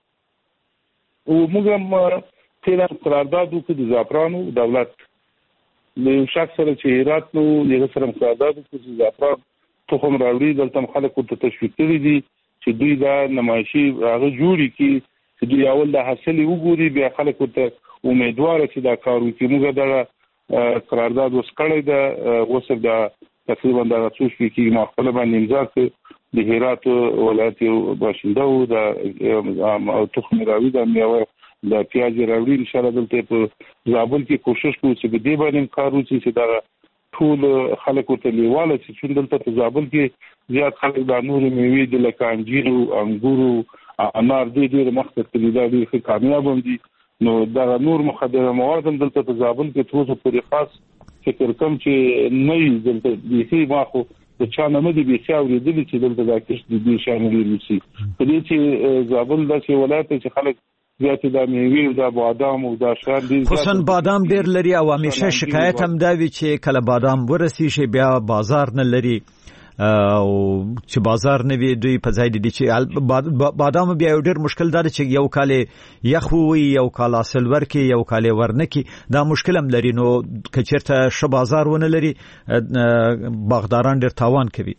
موږ تیرا قرارداد وکړو د زعفرانو دولت له شخص سره چې هرات نو یو سره قرارداد وکړو چې زعفران تخم راوړي دلته خلکو ته تشویق کړی دي چې دوی دا نمایشي هغه جوړي کی چې دوی اول د حاصل وګوري بیا خلکو ته امیدوار چې دا کار وکړي موږ دا قرارداد وسکړی دا وسب دا تقریبا دا څو شي کې مخاله باندې امضا کړ د هرات ولایت باشنده او د تخم راوړي د میوه د پیاز راوړي ان شاء الله دلته په زابل کې کوشش کوو چې د دې باندې کار وکړي چې دا ټول خلکو ته لیواله چې دلته په زابل کې زیات خلک د نور میوې د لکه انجیر او انګور انار دې ډېر مخکې تلیداري ښه کامیاب دي نو دا نور مخدره مواد دلته په زابل کې تروسه پورې خاص فکر کوم چې نه دلته دې ماخو د چا نه مې دې څاو دي چې دلته دا کښ دې شامل دي په دې چې زابل د ولایت چې خلک زیات د میوې او د بادام او د شان دي خصوصا بادام ډیر لري او همیشه شکایت هم دا وی چې کله بادام ورسی شي بیا بازار نه لري او چې بازار نه وي دوی په ځای دي چې بادام بیا ډیر مشکل دار چې یو کال یخ وي یو کال اصل ورکي یو کال ورنکي دا مشکل هم لري نو کچرته ش بازار ونه لري باغداران ډیر تاوان کوي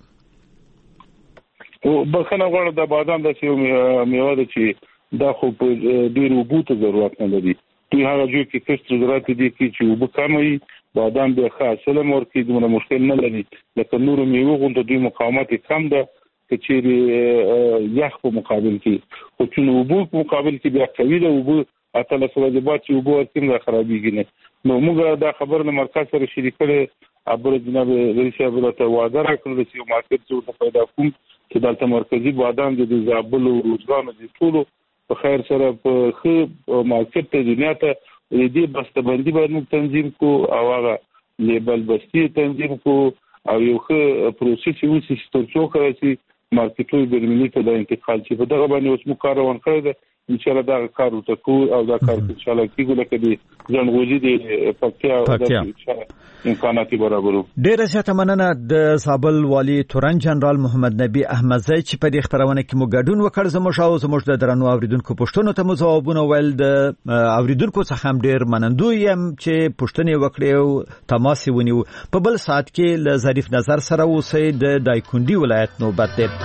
او بخنه غواړم د بادام د میوه د چې دا خو په ډیر وبوته ضرورت نه لري دوی هغه جو کې کښت ضرورت دي چې وب کموي بادام به خاصه مورکې دونه مشکل نه لري لکه نور میوه غونډه دوی مقاومت کم ده چې یخ په مقابل کې او چې وبو په مقابل کې بیا کوي ده وبو اتل سره د بات چې وبو ورکیم را خرابېږي نه نو موږ دا خبر له مرکز سره شریک کړي ابر جناب رئیس ابراته وعده راکړل چې یو مارکیټ څه پیدا کوم چې دلته مرکزی بادام د زابل او روزګان دي ټولو په خیر سره په خو مارکیټ ته دنیا ته دې بسته‌بندي باندې تنظیم کو او هغه لیبل بستی تنظیم کو او یو ښه پروسس یو سیستم څو کړی مارکیټوي برمنی ته د انتقال چې په دغه باندې اوس مو کار روان کړی دی ان شاء الله دا کار وکړو او دا کار ان شاء الله کیږي لکه دې ځنغوزي دې پکتیا ان شاء الله امکانات برابرو ډیره زیاته مننه د زابل والی تورن جنرال محمد نبی احمدزی چې په دې خبرونه کې مو ګډون وکړ زموږ او زموږ د درنو اوریدونکو پښتنو ته مو ځوابونه ویل د اوریدونکو څخه هم ډیر منندوی يم چې پښتنې وکړي او تماس ونیو په بل ساعت کې ل ظریف نظر سره اوسئ د دایکندي ولایت نوبت دی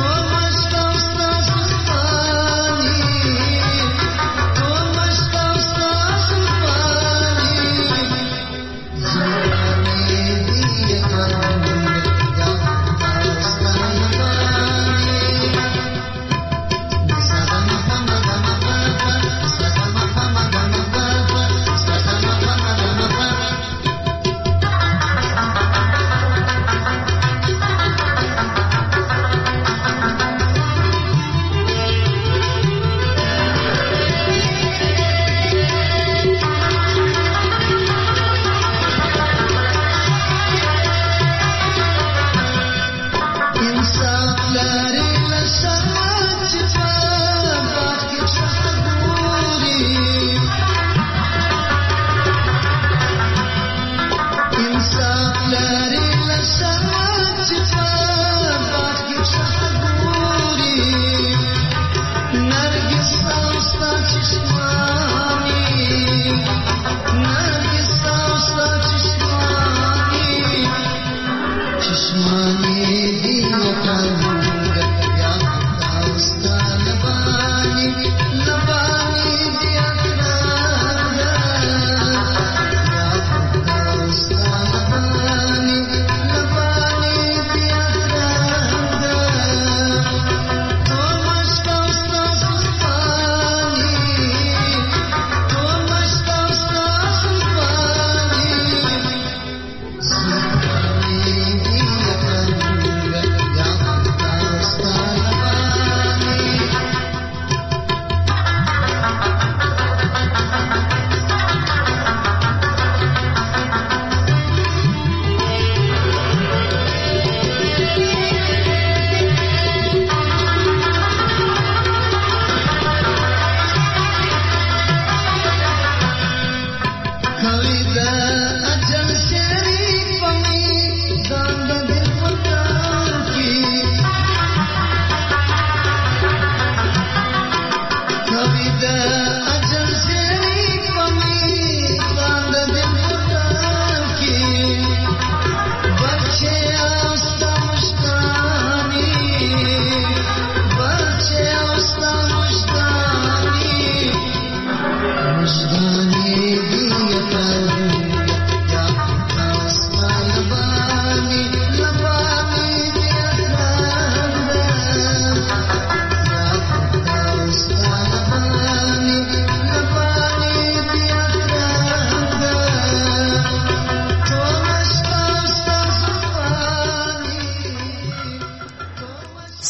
Stop, stop, stop.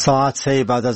ساعت سے بعد